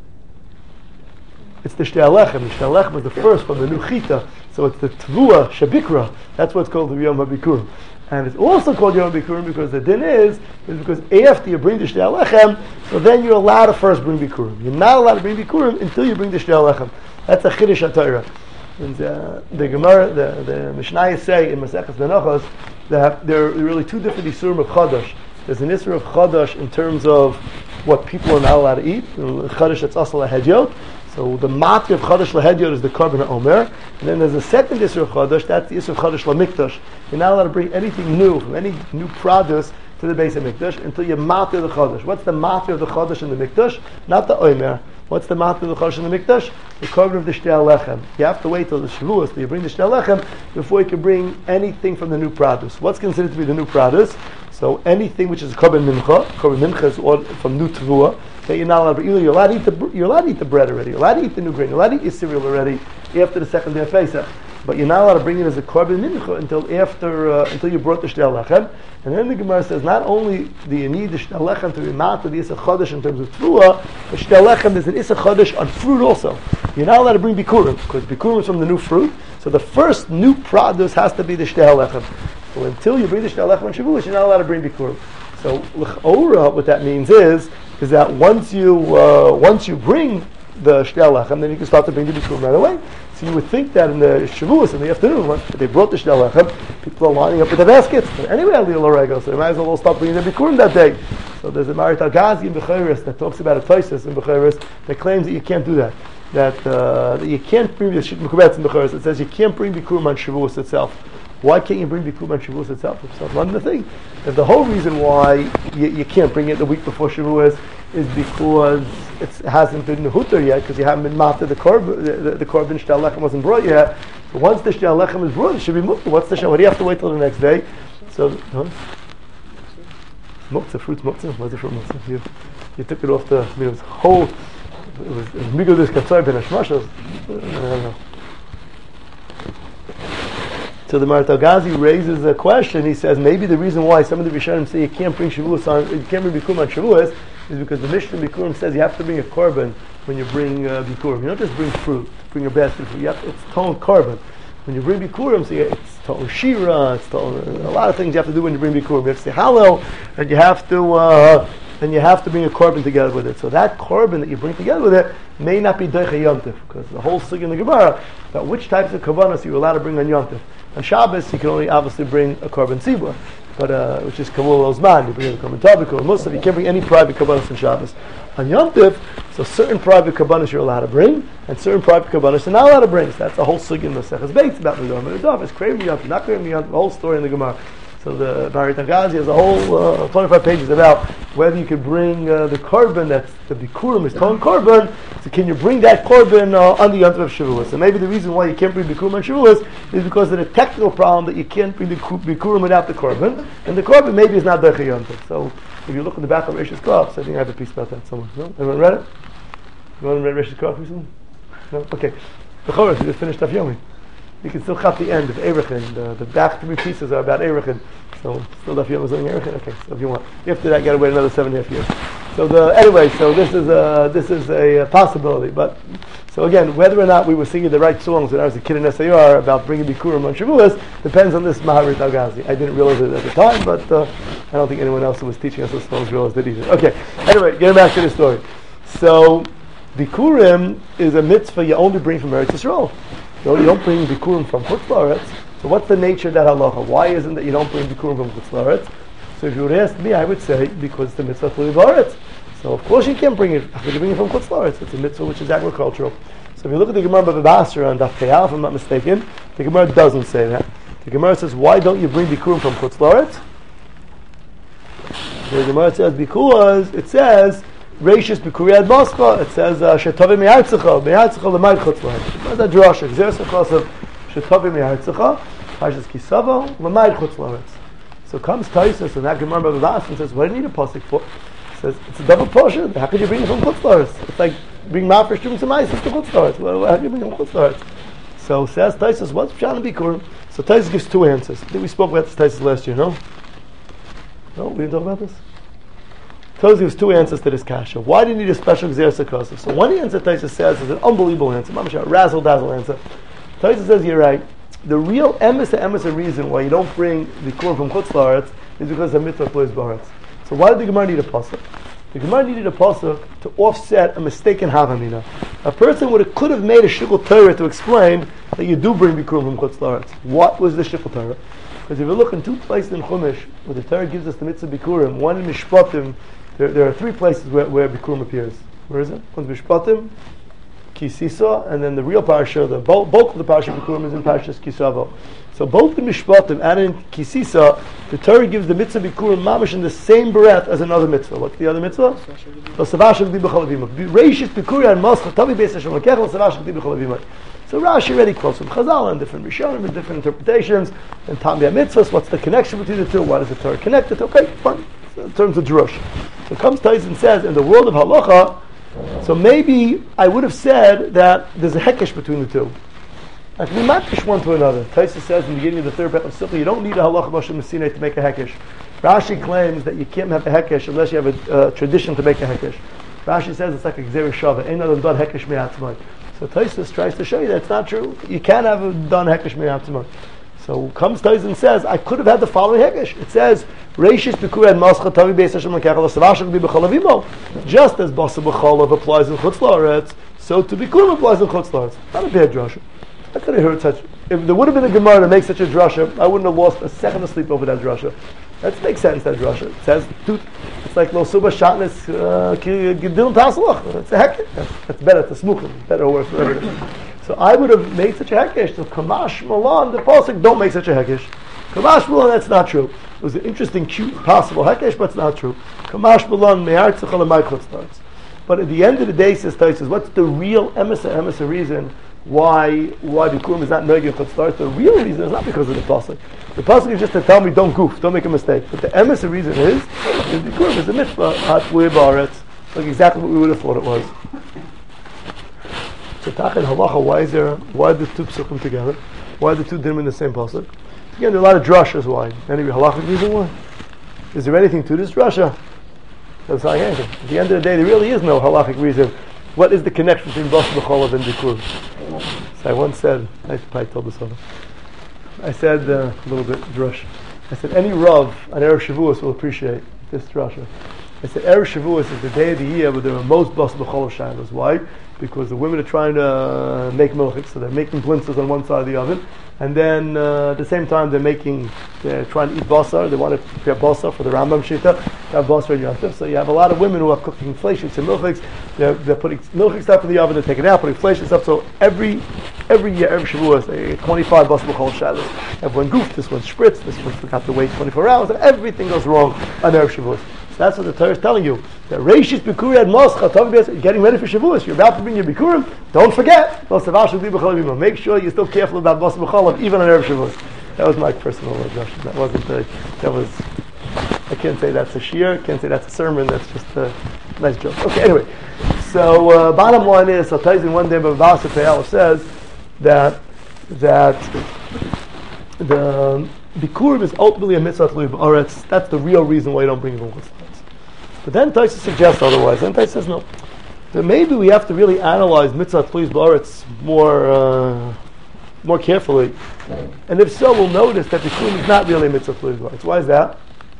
It's the Shtei Alechem. The Shtei Alechem is the first from the new Chita. So it's the Tvua Shabikra. That's what's called the Yom HaBikurim. And it's also called Yom HaBikurim because the din is, is because after you bring the Shtei Alechem, so then you're allowed to first bring Bikurim. You're not allowed to bring Bikurim until you bring the Shtei Alechem. That's a Chiddush HaTorah. And uh, the Gemara, the, the Mishnayos say in Maseches Menachos that there are really two different Isurim of Chadash. There's an Isur of Chadash in terms of what people are not allowed to eat. Chadash that's Asal HaHedyot. So the matri of Chadash L'Hedyot is the Korban HaOmer, and then there's a second Isur of Chadash, that's the Isur of Chadash L'Mikdash. You're not allowed to bring anything new, from any new produce to the base of Mikdash until you matri the Chadash. What's the matri of the Chadash in the Mikdash? Not the Omer. What's the matri of the Chadash in the Mikdash? The Korban of the Shtei Alechem. You have to wait till the Shavuos, till you bring the Shtei Alechem, before you can bring anything from the new produce. What's considered to be the new produce? So anything which is Korban Mincha, Korban Mincha is all from new Tvua, that you're not allowed to eat. You're allowed to eat the you're allowed to eat the bread already. You're allowed to eat the new grain. You're allowed to eat your cereal already after the second day of Pesach. But you're not allowed to bring it as a korban mincha until after uh, until you brought the Shtei Alechem. And then the Gemara says not only do you need the Shtei Alechem to be matzah the Isach Chodesh in terms of Tvua, but Shtei Alechem there's an Isach Chodesh on fruit also. You're not allowed to bring bikurim because bikurim is from the new fruit. So the first new produce has to be the Shtei Alechem. So until you bring the Shtei Alechem on Shavuos, you're not allowed to bring bikurim. So l'chora, what that means is is that once you uh, once you bring the Shnei Lechem, then you can start to bring the Bikurim right away. So you would think that in the Shavuos in the afternoon, when they brought the Shnei Lechem, people are lining up with the baskets. But anyway, Aliyah L'Regel, so they might as well start bringing the Bikurim that day. So there's a Marit Al-Ghazi in Bechoros that talks about a Tosfos in Bechoros that claims that you can't do that. That, uh, that you can't bring the Shit Mekubetz in Bechoros. It says you can't bring Bikurim on Shavuos itself. Why can't you bring Bikurim on Shavuos itself? It's not one the thing. And the whole reason why you, you can't bring it the week before Shavuos is because it hasn't been Hutter yet, because you haven't been matzah, the korban, the, the, the korban Shnei Lechem wasn't brought yet. So once the Shnei Lechem is brought, it should be muktzah. What's the Shnei? What do you have to wait till the next day? So, huh? Muktzah, fruits muktzah. What's the fruit muktzah? You, you took it off the, I mean, it was whole, it was migodis katzai ben hashmashos. I don't know. So the Marit Al-Ghazi raises a question. He says maybe the reason why some of the Rishonim say you can't bring Shavuos on, you can't bring Bikurim on Shavuos is because the Mishnah Bikurim says you have to bring a korban when you bring uh, Bikurim. You don't just bring fruit, bring a basket of fruit. You have to, it's toned korban. When you bring Bikurim, so you, it's toned shira, it's toned, a lot of things you have to do when you bring Bikurim. You have to say Hallel, and you have to uh, and you have to bring a korban together with it. So that korban that you bring together with it may not be Doicha Yom Tov, because the whole sig in the Gemara about which types of kavanas you're allowed to bring on Yom Tov. On Shabbos, you can only obviously bring a korban tzibur, but uh, which is kavul ozman. You bring a korban tabik or musaf. You can't bring any private kabbanis on Shabbos. On Yom Tov, so certain private kabbanis you're allowed to bring, and certain private kabbanis you're not allowed to bring. So that's the whole sugi in the Seches Beitz about the Yom Tov. It's craving Yom Tov, not craving Yom Tov. The whole story in the Gemara. So the Marit Al-Ghazi has a whole uh, twenty-five pages about whether you could bring uh, the korban that's the Bikurim is toned korban. So can you bring that korban uh, on the Yom Tov of Shavuos? So maybe the reason why you can't bring Bikurim on Shavuos is because of the technical problem that you can't bring the Bikurim without the korban, and the korban maybe is not Doicha Yom Tov. So if you look in the back of Rish's Kof, I think I have a piece about that somewhere. No? Everyone read it? You want to read Rish's Kof recently? No? Okay. The Chorus, you just finished Daf Yomi. You can still cut the end of Erechin. The, the back three pieces are about Erechin. So still Daf Yomi is on Erechin? Okay, so if you want. After that, you got to wait another seven and a half years. So the anyway, so this is a, this is a, a possibility. But so again, whether or not we were singing the right songs when I was a kid in S A R about bringing Bikurim on Shavuos depends on this Maharit Al-Ghazi. I didn't realize it at the time, but uh, I don't think anyone else who was teaching us those songs realized it either. Okay, anyway, getting back to the story. So Bikurim is a mitzvah you only bring from Eretz Yisrael. So you don't bring Bikurim from Chutz La'aretz. So what's the nature of that halacha? Why isn't that you don't bring Bikurim from Chutz La'aretz? So if you would ask me, I would say because the mitzvah Tluy B'Aretz. So of course you can't bring it. How can you bring it from Chutz La'aretz? It's a mitzvah which is agricultural. So if you look at the Gemara Bava Basra on Daf Keyal, if I'm not mistaken, the Gemara doesn't say that. The Gemara says, why don't you bring Bikurim from Chutz La'aretz? The Gemara says because it says Reishis B'Kuriyad Moscha. It says Shetovim Me'artzecha Me'artzecha L'Mayid Chutz La'aretz. What's that drasha? Xeris Achos of Shetovim Me'artzecha Pashas Kisavo L'Mayid Chutz La'aretz. So comes Taisus and that Gemara Bava Basra and says, what do you need a pasuk for? It says it's a double portion. How can you bring it from Chutz La'aretz? It's like bring Ma'afer Shum Tzemais to Chutz La'aretz. How can you bring it from Chutz La'aretz? So says Taisus, what's Pshat and Bikurim? So Taisus gives two answers. I think we spoke about this Taisus last year, no? No, we didn't talk about this? Taisus gives two answers to this kasha. Why do you need a special Xeris Akosov? So one answer Taisus says is an unbelievable answer. Mamash, a razzle dazzle answer. Taisus says you're right. The real emes to emes reason why you don't bring the Bikurim from Chutz La'aretz is because the mitzvah Tluy B'Aretz. So why did the Gemara need a pasuk? The Gemara needed a pasuk to offset a mistaken havamina. A person would have, could have made a shikul Torah to explain that you do bring Bikurim from Chutz La'aretz. What was the shikul Torah? Because if you look in two places in Chumash where the Torah gives us the mitzvah Bikurim, one in Mishpatim, there, there are three places where, where Bikurim appears. Where is it? One's Mishpatim, Kisisa, and then the real parasha, the bulk, bulk of the parasha Bikurim is in Parashas Kisavo. So both in Mishpatim and in Kisisa, the Torah gives the mitzvah Bikurim mamash in the same breath as another mitzvah. What's the other mitzvah? So Rashi already quotes from Chazal and different Rishonim and different interpretations and Tambiya mitzvahs. What's the connection between the two? Why does the Torah connect it? Okay, fine. In terms of Drush. So comes Tais and says, in the world of halacha, so maybe I would have said that there's a hekesh between the two. I can be matkish one to another. Taisa says in the beginning of the third paragraph of Sifli, you don't need a halacha Moshe Messina to make a hekesh. Rashi claims that you can't have a hekesh unless you have a uh, tradition to make a hekesh. Rashi says it's like a gzera shava. Ain't nothing done hekesh me'atzmai. So Taisa tries to show you that it's not true. You can have a done hekesh me'atzmai. So comes Tais and says, I could have had the following hekesh. It says, Reishis Bikur and Mascha Tavi Beis Hashem L'Kechel L'Savashach Bi B'Chalavimo. Just as Basa B'Chalav applies in Chutz La'aretz, so to Bikurim applies in Chutz La'aretz. Not a bad drasha. I could have heard such. If there would have been a Gemara to make such a drasha, I wouldn't have lost a second of sleep over that drasha. That makes sense, that drasha. It says, it's like Lo Suba Shatnes Gidil Taslach. It's a hekesh. That's, that's better, it's a smuchim. Better word for everything. So I would have made such a hekesh. So Kamash Malan, the pasuk, don't make such a hekesh. Kamash Malan, that's not true. It was an interesting, cute, possible hekesh, but it's not true. Kamash Malan, me'artzach alamai chutzlarts. But at the end of the day, says Taisus, what's the real emissary, emissary reason why why Bikurim is not Nogi chutzlarts? The real reason is not because of the pasuk. The pasuk is just to tell me, don't goof, don't make a mistake. But the emissary reason is, is Bikurim is a mitzvah, at Ba'aretz, like exactly what we would have thought it was. So Tachin Halacha, why is there, why are the two psukim together? Why are the two dinim in the same pasuk? Again, there are a lot of drashas why. Any halachic reason why? Is there anything to this drasha? That's not anything. At the end of the day, there really is no halachic reason. What is the connection between Bas B'Cholav and Bikur? So I once said, I probably told this other. I said uh, a little bit drush. I said any Rav on Erev Shavuos will appreciate this drasha. I said Erev Shavuos is the day of the year where there are most Bas B'Cholav shilas. Why? Because the women are trying to uh, make milchik, so they're making blintzes on one side of the oven, and then uh, at the same time they're making, they're trying to eat basar. They want to prepare basar for the Rambam Shita, to have basar in Yontif. So you have a lot of women who are cooking fleishiks and milchiks. They're, they're putting milchik stuff in the oven, they're taking it out, putting fleishik stuff. So every every year, every Shavuos, they twenty-five bas b'chol shalos. Everyone goofed. This one spritz. This one forgot to wait twenty-four hours, and everything goes wrong on Erev Shavuos. So that's what the Torah is telling you. That Reishis Bikurim and Moscha, getting ready for Shavuos. You're about to bring your Bikurim. Don't forget. Make sure you're still careful about Bas B'Cholav, even on Erev Shavuos. That was my personal impression. That wasn't a, that was, I can't say that's a shiur, can't say that's a sermon, that's just a nice joke. Okay, anyway. So, uh, bottom line is, so Taisin one day, Bavasa Peyal says that, that the Bikurim is ultimately a mitzvah tluy b'aretz. That's the real reason why you don't bring them with. But then Taisa suggests otherwise. Then Taisa says no. So maybe we have to really analyze mitzvah tluy b'aretz more, uh, more carefully. And if so, we'll notice that Bikurim is not really a mitzvah tluy b'aretz. Why is that?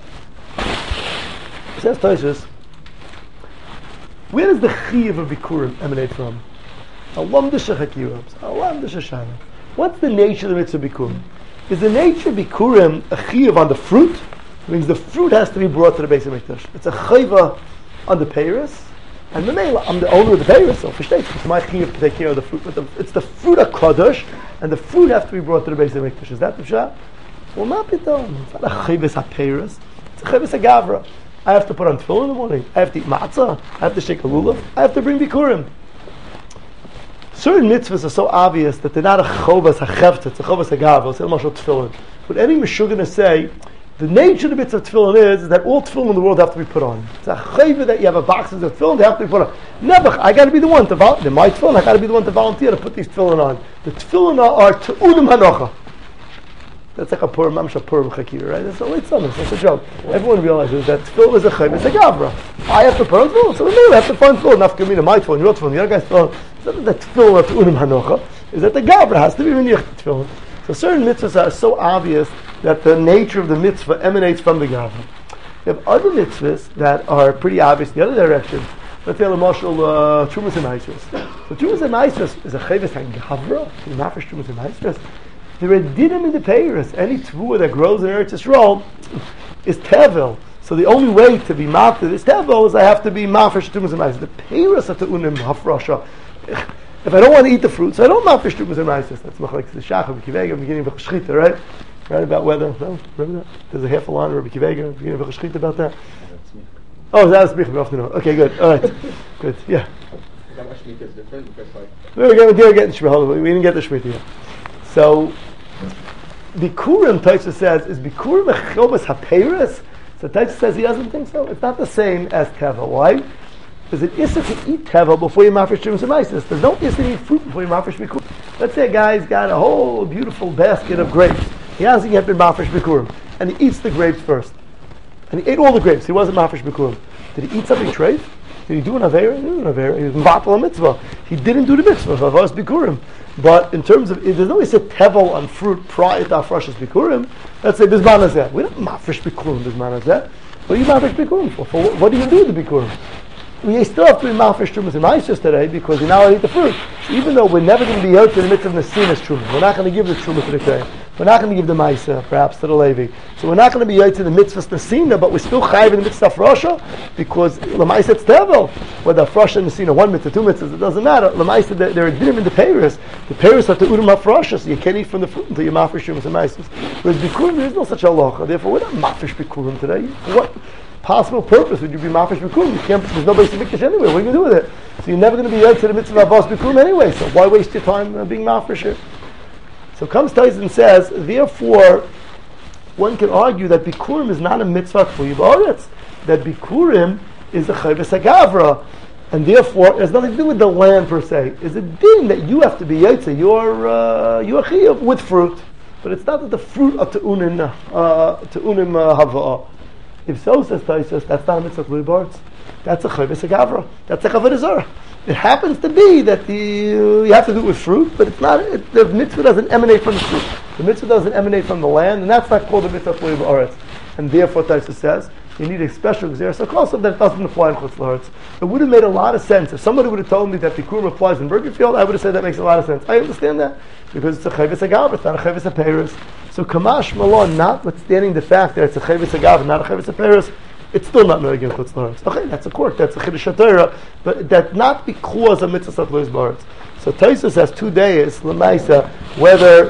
It says Taisa, where does the chiyuv of Bikurim emanate from? Alam d'shechakirams, alam d'sheshana. What's the nature of the mitzvah Bikurim? Is the nature of Bikurim a chiyuv on the fruit? It means the fruit has to be brought to the base of Mikdash. It's a chayva on the peiros, and the I'm the owner of the peiros, so it's my chiyuv to take care of the fruit. But the, it's the fruit of Kodesh, and the fruit has to be brought to the base of Mikdash. Is that the pshat? Well, not pitom. It's not a chayvus ha-peiros. It's a chayvus ha-gavra. I have to put on tefillin in the morning. I have to eat matzah. I have to shake a lulav. I have to bring Bikurim. Certain mitzvahs are so obvious that they're not a chovas ha-chevtz, it's a chovas ha-gavra. It's a mashal tefillin. But any mishug going to say, the nature of the mitzvah of tefillin is, is that all tefillin in the world have to be put on. It's a chayva that you have a boxes of tefillin, they have to be put on. Never, I got to be the one to volunteer. My tefillin, I got to be the one to volunteer to put these tefillin on. The tefillin are te'unim hanocha. That's like a purim, mamsha purim chakir, right? That's a late summer. That's a joke. Everyone realizes that tefillin is a chayv, it's a gavra. I have to put on tefillin, so we have to find tefillin. Nafkamina, my tefillin, your tefillin, the other guy's tefillin. It's not that tefillin are te'unim hanocha. Is that the gavra has to be in your tefillin. So certain mitzvahs are so obvious that the nature of the mitzvah emanates from the gavra. You have other mitzvahs that are pretty obvious in the other direction. Let's say, L'moshel, Trumas and Maasros. So Trumas and Maasros is a chayvus and gavra. You're not for Trumas and Maasros. There are dinim in the peiros. Any tvua that grows in Eretz Yisrael is tevel. So the only way to be mafter this tevel is I have to be mafresh shtumas and ma'asos. The peiros of the unim hafrasha. If I don't want to eat the fruits, so I don't mafresh shtumas and ma'asos. That's like the shach of Kivega, beginning of Cheshchita, right? Right about whether. No, remember that? There's a half a line of Rabbi Kivega, beginning of Cheshchita about that. Oh, that was Michal afternoon. Okay, good. All right, good. Yeah. That much Shemitah is different because like we were getting, we were getting Shemitah. We didn't get the Shemitah yet. So, Bikurim, Taisa says, is Bikurim a chobas ha-peiros? So Taisa says he doesn't think so. It's not the same as Teva. Why? Because it is to eat Teva before you mafresh Trumas and Maisis. There's no issue to eat fruit before you mafresh Bikurim. Let's say a guy's got a whole beautiful basket of grapes. He hasn't yet been mafresh Bikurim. And he eats the grapes first. And he ate all the grapes. He wasn't mafresh Bikurim. Did he eat something treif? Did he do an Avera? He didn't do an Avera. He was Mvatal a mitzvah. He didn't do the mitzvah of Avos Bikurim. But in terms of, there's no way to say Tevel on fruit prior to Afrashas Bikurim. Let's say Bizman Hazeh. We don't Mafresh Bikurim Bizman Hazeh. What do you Mafresh Bikurim for? for what, what do you do with the Bikurim? We still have to be Mafresh Trumas and Maishas today because we now eat the fruit. So even though we're never going to be out to the mitzvah of Nesinas Trumas, we're not going to give the Trumas to the Kohen. We're not going to give the Maisa, perhaps, to the Levi. So we're not going to be out to the mitzvah Nesina, but we're still chayiv in the mitzvah of Rasha because the Maisa it's Tevel. Whether Rasha and Nesina, one mitzvah, two mitzvahs, it doesn't matter. The Maisa, there are dinim in the Paris. The Paris are to Urim HaFrasha, so you can't eat from the fruit until you Mafresh Trumas and Maisas. Whereas Bikurim, there is no such halacha. Therefore, we're not Mafresh Bikurim today. What possible purpose would you be Mafresh Bikurim? You can't, there's no basic mikdash anyway. What are you going to do with it? So you're never going to be out to the mitzvah of Avos Bikurim anyway. So why waste your time uh, being Mafresh here? So comes Tais and says, therefore, one can argue that Bikurim is not a mitzvah for you, that Bikurim is a chayvus agavra, and therefore it has nothing to do with the land per se. It's a din that you have to be yaitze, you're uh, you're chiyuv with fruit, but it's not that the fruit are tu'unim uh, tu'unim uh, hava'ah. If so, says Tais, that's not a mitzvah for you, that's a chayvus agavra, that's a chavodah zarah. It happens to be that the, uh, you have to do it with fruit, but it's not. It, the mitzvah doesn't emanate from the fruit. The mitzvah doesn't emanate from the land, and that's not called the mitzvah for Ba'aretz. And therefore, Taisa says you need a special xeris hakosov that doesn't apply in Chutz La'aretz. It would have made a lot of sense if somebody would have told me that Bikurim applies in Bergenfield. I would have said that makes a lot of sense. I understand that because it's a chayvus agav, it's not a chayvus aperis. So Kamash Malon, notwithstanding the fact that it's a chayvus agav, not a chayvus aperis, it's still not knowing in Chutz La'aretz. Okay, that's a quirk, that's a Chiddush HaTorah, but that's not because of mitzvah of Luis Baretz. So Taisus has two days, Lamaisa, whether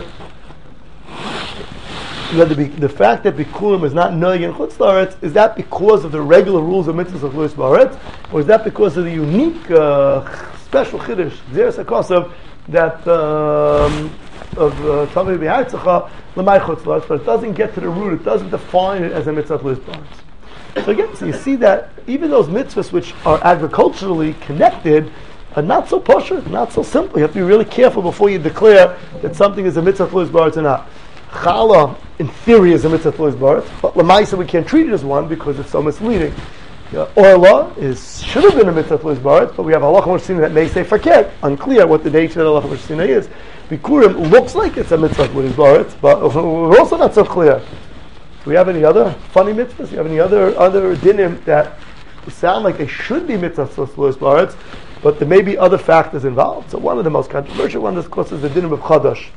whether be, the fact that Bikurim is not knowing in Chutz La'aretz, is that because of the regular rules of mitzvah of Luis Baretz, or is that because of the unique, uh, special Chiddush, Xeris HaKosov, that um, of Tamei B'Hartzacha, Lamai Chutz La'aretz, but it doesn't get to the root, it doesn't define it as a mitzvah of Luis Baretz. So again, so you see that even those mitzvahs which are agriculturally connected are not so posher, not so simple. You have to be really careful before you declare that something is a mitzvah for baritz or not. Challah, in theory, is a mitzvah for baritz, but lemaisa we can't treat it as one because it's so misleading. Uh, Orla is should have been a mitzvah for baritz, but we have halacha mosina that may say forget, unclear what the nature of halacha mosina is. Bikurim looks like it's a mitzvah for baritz, but we're also not so clear. Do we have any other funny mitzvahs? Do you have any other other dinim that sound like they should be mitzvahs for baritz, but there may be other factors involved? So one of the most controversial ones, of course, is the dinim of chadash.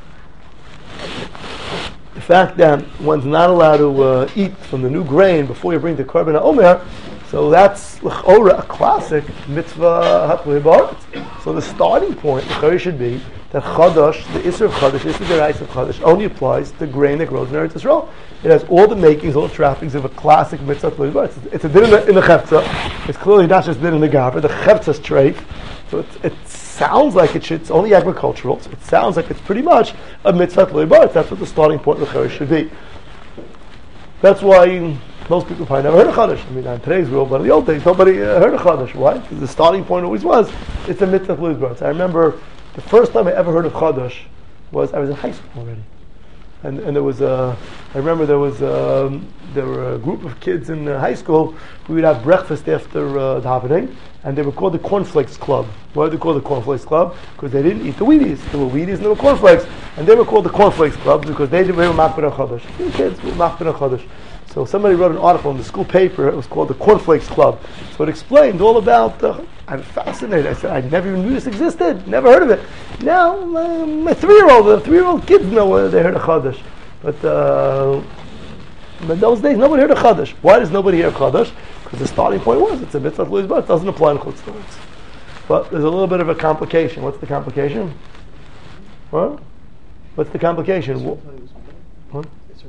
The fact that one's not allowed to uh, eat from the new grain before you bring the korban ha'omer, so that's l'chora, a classic mitzvah ha'pluy baritz. So the starting point, the should be that chadash, the Isser of chadash, Isser Derais of chadash, only applies to grain that grows in Eretz Yisrael. It has all the makings, all the trappings of a classic mitzvah pluy baritz. It's, it's a din in the, in the chefza. It's clearly not just din in the gavra. The chefza's treif. So it, it sounds like it should, it's only agricultural. So it sounds like it's pretty much a mitzvah pluy baritz. That's what the starting point of the chadash should be. That's why most people probably never heard of chadash. I mean, in today's world, but in the old days, nobody uh, heard of chadash. Why? Because the starting point always was, it's a mitzvah pluy baritz. I remember the first time I ever heard of chadash was I was in high school already. And, and there was a, I remember there was a, there were a group of kids in uh, high school who would have breakfast after uh, davening, and they were called the Cornflakes Club. Why were they called the Cornflakes Club? Because they didn't eat the Wheaties. There were Wheaties and there were cornflakes, and they were called the Cornflakes Club because they, they were machbir chadash. The kids were machbir chadash. So somebody wrote an article in the school paper. It was called the Cornflakes Club. So it explained all about. Uh, I'm fascinated. I said I never even knew this existed. Never heard of it. Now my, my three-year-old, the three-year-old kids know whether they heard of chadash. But uh, in those days, nobody heard of chadash. Why does nobody hear of chadash? Because the starting point was it's a mitzvah Luis Baritz. It doesn't apply in chutz la'aretz. But there's a little bit of a complication. What's the complication? What? What's the complication? What?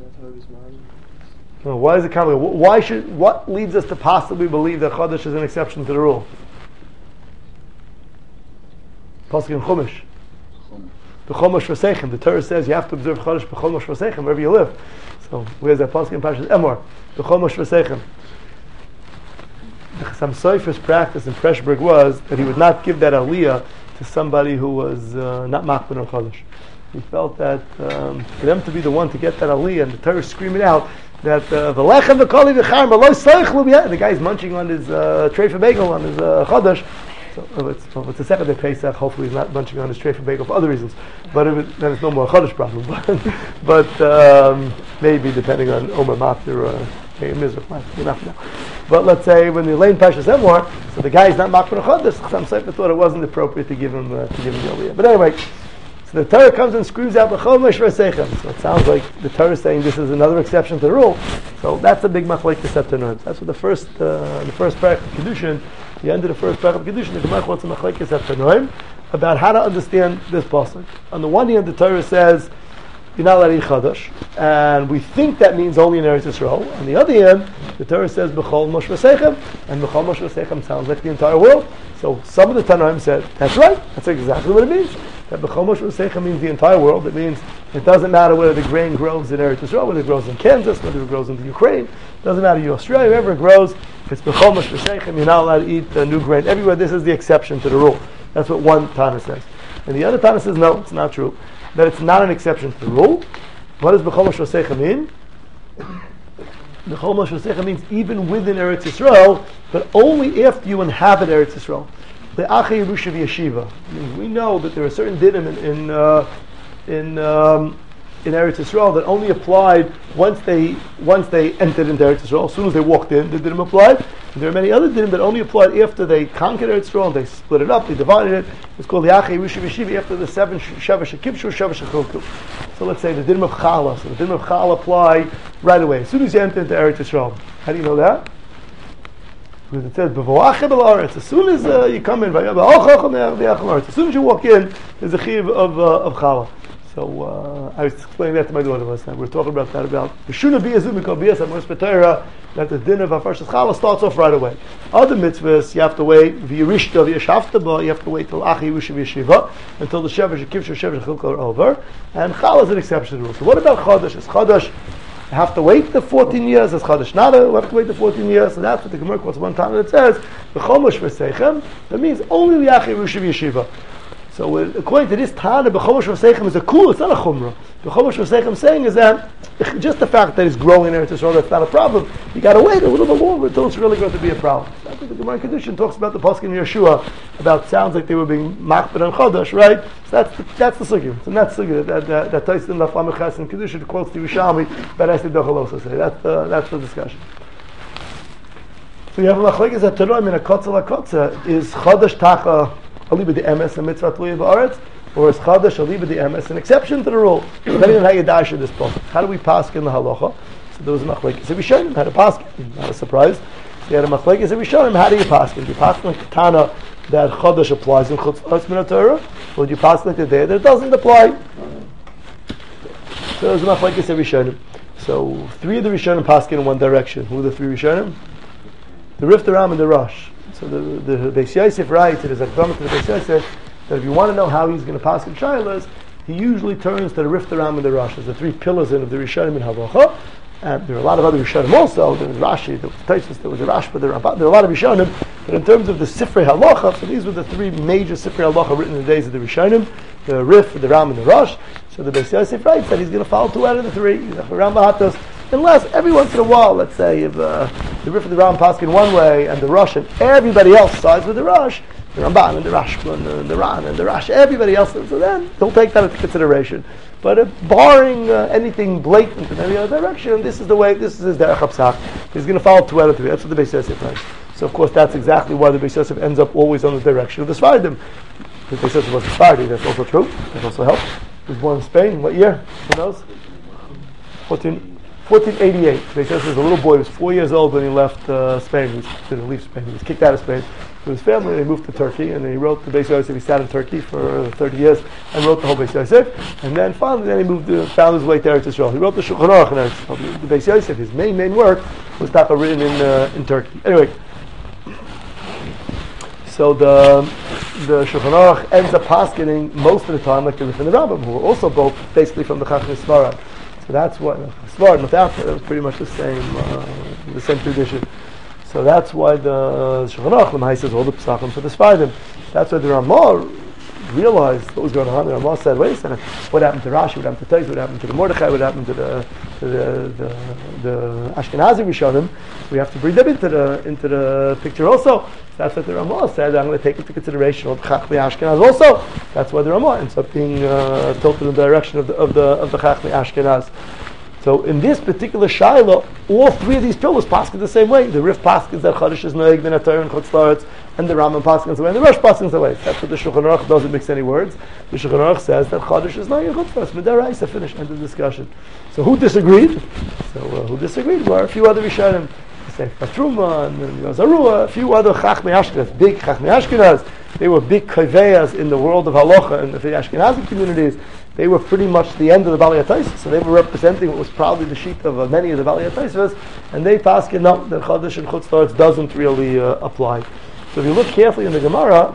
No, why is it complicated? Why should? What leads us to possibly believe that chadash is an exception to the rule? Pasuk in Chumash. The Chumash V'seichem. The Torah says you have to observe chadash b'Chumash V'seichem wherever you live. So where's that pasuk in Parshas Emor? The Chumash V'seichem. The Chassam Sofer's practice in Preshberg was that he would not give that aliyah to somebody who was uh, not machbir on chadash. he felt that um, for them to be the one to get that aliyah, and the Torah screaming out that the lechem the koli v'chaim below soichlu b'yad. The guy's munching on his uh, treifa bagel, on his uh, chodesh. So oh, it's, well, it's the second day Pesach. Hopefully, he's not munching on his treifa bagel for other reasons. But if it, then it's no more a chodesh problem. but but um, maybe depending on Omer Matir or uh, enough now. But let's say when the lane Pashas Emor, so the guy is not makbid a chodesh. Chacham Sofer thought it wasn't appropriate to give him uh, to give him the aliyah. But anyway. So the Torah comes and screams out B'chol Moshe V'seichem. So it sounds like the Torah is saying this is another exception to the rule. So that's a big machlokes at Tanoim. That's what the first uh, the first parak of Kedushin, the end of the first parak of Kedushin, the Gemara quotes a machlokes at Tanoim about how to understand this pasuk. On the one hand, the Torah says you're not allowed to eat chadash, and we think that means only in Eretz Yisrael. On the other hand, the Torah says B'chol Moshe V'seichem, and B'chol Moshe V'seichem sounds like the entire world. So some of the Tanoim said that's right. That's exactly what it means. That B'chol Moshe V'seichem means the entire world. It means it doesn't matter whether the grain grows in Eretz Yisrael, whether it grows in Kansas, whether it grows in Ukraine. It doesn't matter in Australia, wherever it grows. If it's B'chol Moshe V'seichem, you're not allowed to eat uh, new grain everywhere. This is the exception to the rule. That's what one Tana says. And the other Tana says no, it's not true. That it's not an exception to the rule. What does B'chol Moshe V'seichem mean? B'chol Moshe V'seichem means even within Eretz Yisrael, but only after you inhabit Eretz Yisrael. The Achei Yerusha V'Yeshiva. We know that there are certain dinim in in uh, in, um, in Eretz Yisrael that only applied once they once they entered into Eretz Yisrael. As soon as they walked in, the dinim applied. And there are many other dinim that only applied after they conquered Eretz Yisrael and they split it up, they divided it. It's called the Achei Yerusha V'Yeshiva after the seven Sheva Shekibshu, Sheva Shechilku. So let's say the dinim of Chala. So the dinim of Chala apply right away as soon as you enter into Eretz Yisrael. How do you know that? Because it says, as soon as uh, you come in, as soon as you walk in, there's a chiv of, uh, of challah. So uh, I was explaining that to my daughter last night. We were talking about that, about that the din of Hafarshas Challah starts off right away. Other mitzvahs, you have to wait, you have to wait till Achi Yerusha V'Yeshiva, until the Sheva Shekivshu, Sheva Shechilka are over. And Challah is an exception to the rule. So what about Chodesh? Is Chodesh have to wait the fourteen years as Chodesh Nada, we have to wait the fourteen years, so that's what the Gemara quotes one time that says, B'chol Moshe V'seichem, that means only the Achei Yerusha V'Yeshiva. So uh, according to this Tana, B'chol Moshe V'seichem is a kul, it's not a chumrah. B'chol Moshe V'seichem saying is that, just the fact that it's growing in Eretz Yisrael, that's not a problem. You got to wait a little bit longer until it's really going to be a problem. So I think the Gemara Kedushin talks about the Pasuk in Yeshua, about sounds like they were being makbid on Chodesh, right? So that's the, that's the sugya. And that's the sugya that that that Tais in the Flamachas and Kedushin quotes the Yerushalmi, but I said Dochel also say that's the that's the discussion. So you have a machlokes at Tanoim in a kotza lakotza. Is Chodesh tacha aliba de emes and mitzvah tluya ba'aretz, or is Chodesh aliba de emes an exception to the rule? Depending on how you dash in this book. How do we pass in the halacha? So there was a machlokes. So we showed him how to pass. Not a surprise. So you had a machlokes. So we showed him how do you pass. Do you pass like the Tana that Chodesh applies in Chutz Min Torah, or do you pass like the day that it doesn't apply? So there's a machlokes every Rishonim. So three of the Rishonim paskin in one direction. Who are the three Rishonim? The Rif, the Ram, and the Rosh. So the the Beis Yosef writes, it is a comment to the Beis Yosef, that if you want to know how he's going to pass in Shailas, he usually turns to the Rif, the Ram, and the Rosh as the three pillars in of the Rishonim in Halacha. And there are a lot of other Rishonim also. There was Rashi, there was Taisus, there was a Rashba, there are, there are a lot of Rishonim. But in terms of the Sifrei Halacha, so these were the three major Sifrei Halacha written in the days of the Rishonim, the Rif, the Ram, and the Rosh. So the Beis Yosef writes that he's going to follow two out of the three. He's the Ram Bahatos. Unless every once in a while, let's say, if uh, the Rif and the Ram pass in one way, and the Rosh and everybody else sides with the Rosh, the Ramban and the Rashba and the, the Ran and the Rash, everybody else, so then he'll take that into consideration. But if barring uh, anything blatant in any other direction, this is the way, this is his Derech HaPsach. He's going to follow two out of three. That's what the Beis Yosef writes. So of course that's exactly why the Beis Yosef ends up always on the direction of the Sfardim. The Beis Yosef was a Sfardi, that's also true. That also helps. He was born in Spain. What year? Who knows? fourteen eighty-eight. Beis Yosef was a little boy. He was four years old when he left uh, Spain. He was, didn't leave Spain. He was kicked out of Spain with his family, and he moved to Turkey, and then he wrote the Beis Yosef. He sat in Turkey for thirty years and wrote the whole Beis Yosef. And then finally, then he moved, to, found his way to Eretz Yisrael. He wrote the Shulchan Aruch in Eretz Yisrael. The Beis Yosef, his main main work, was taka written in uh, in Turkey. Anyway, so the the Shulchan Aruch ends up paskening most of the time like the Rif and the Rambam, who were also both basically from the Chachmei Sfarad. So that's what Sfarad, without that, it was pretty much the same uh, the same tradition. So that's why the Shulchan Aruch Lemai says all the Pesachim for the Sfardim. That's why the Ramah realized what was going on, the Ramah said, wait a second, what happened to Rashi, what happened to Tais, what happened to the Mordechai, what happened to the to the, the, the Ashkenazi Rishonim? We have to bring them into the into the picture also. That's what the Ramah said. I'm going to take into consideration of Chachmei Ashkenaz also. That's why the Ramah ends up being uh, tilted in the direction of the of the of the Chachmei Ashkenaz. So in this particular Shiloh, all three of these pillars paskin the same way. The Rif paskins that Chodesh is noig, the Natar and Chutz La'aretz, and the Rambam paskins the way, and the Rosh paskins the way. That's what the Shulchan Aruch doesn't mix any words. The Shulchan Aruch says that Chodesh is noig and Chutz La'aretz. Midaraisa, finish, end of discussion. So who disagreed? So uh, who disagreed were a few other Rishonim. Say Patruma and Zarua, a few other Chachmei Ashkenaz, big Chachmei Ashkenaz. They were big kaveyas in the world of halacha and the Ashkenazi communities. They were pretty much the end of the Balei HaTosfos, so they were representing what was probably the sheet of uh, many of the Balei HaTosfos, and they paskin no, that Chodesh and Chutz La'aretz doesn't really uh, apply. So if you look carefully in the Gemara,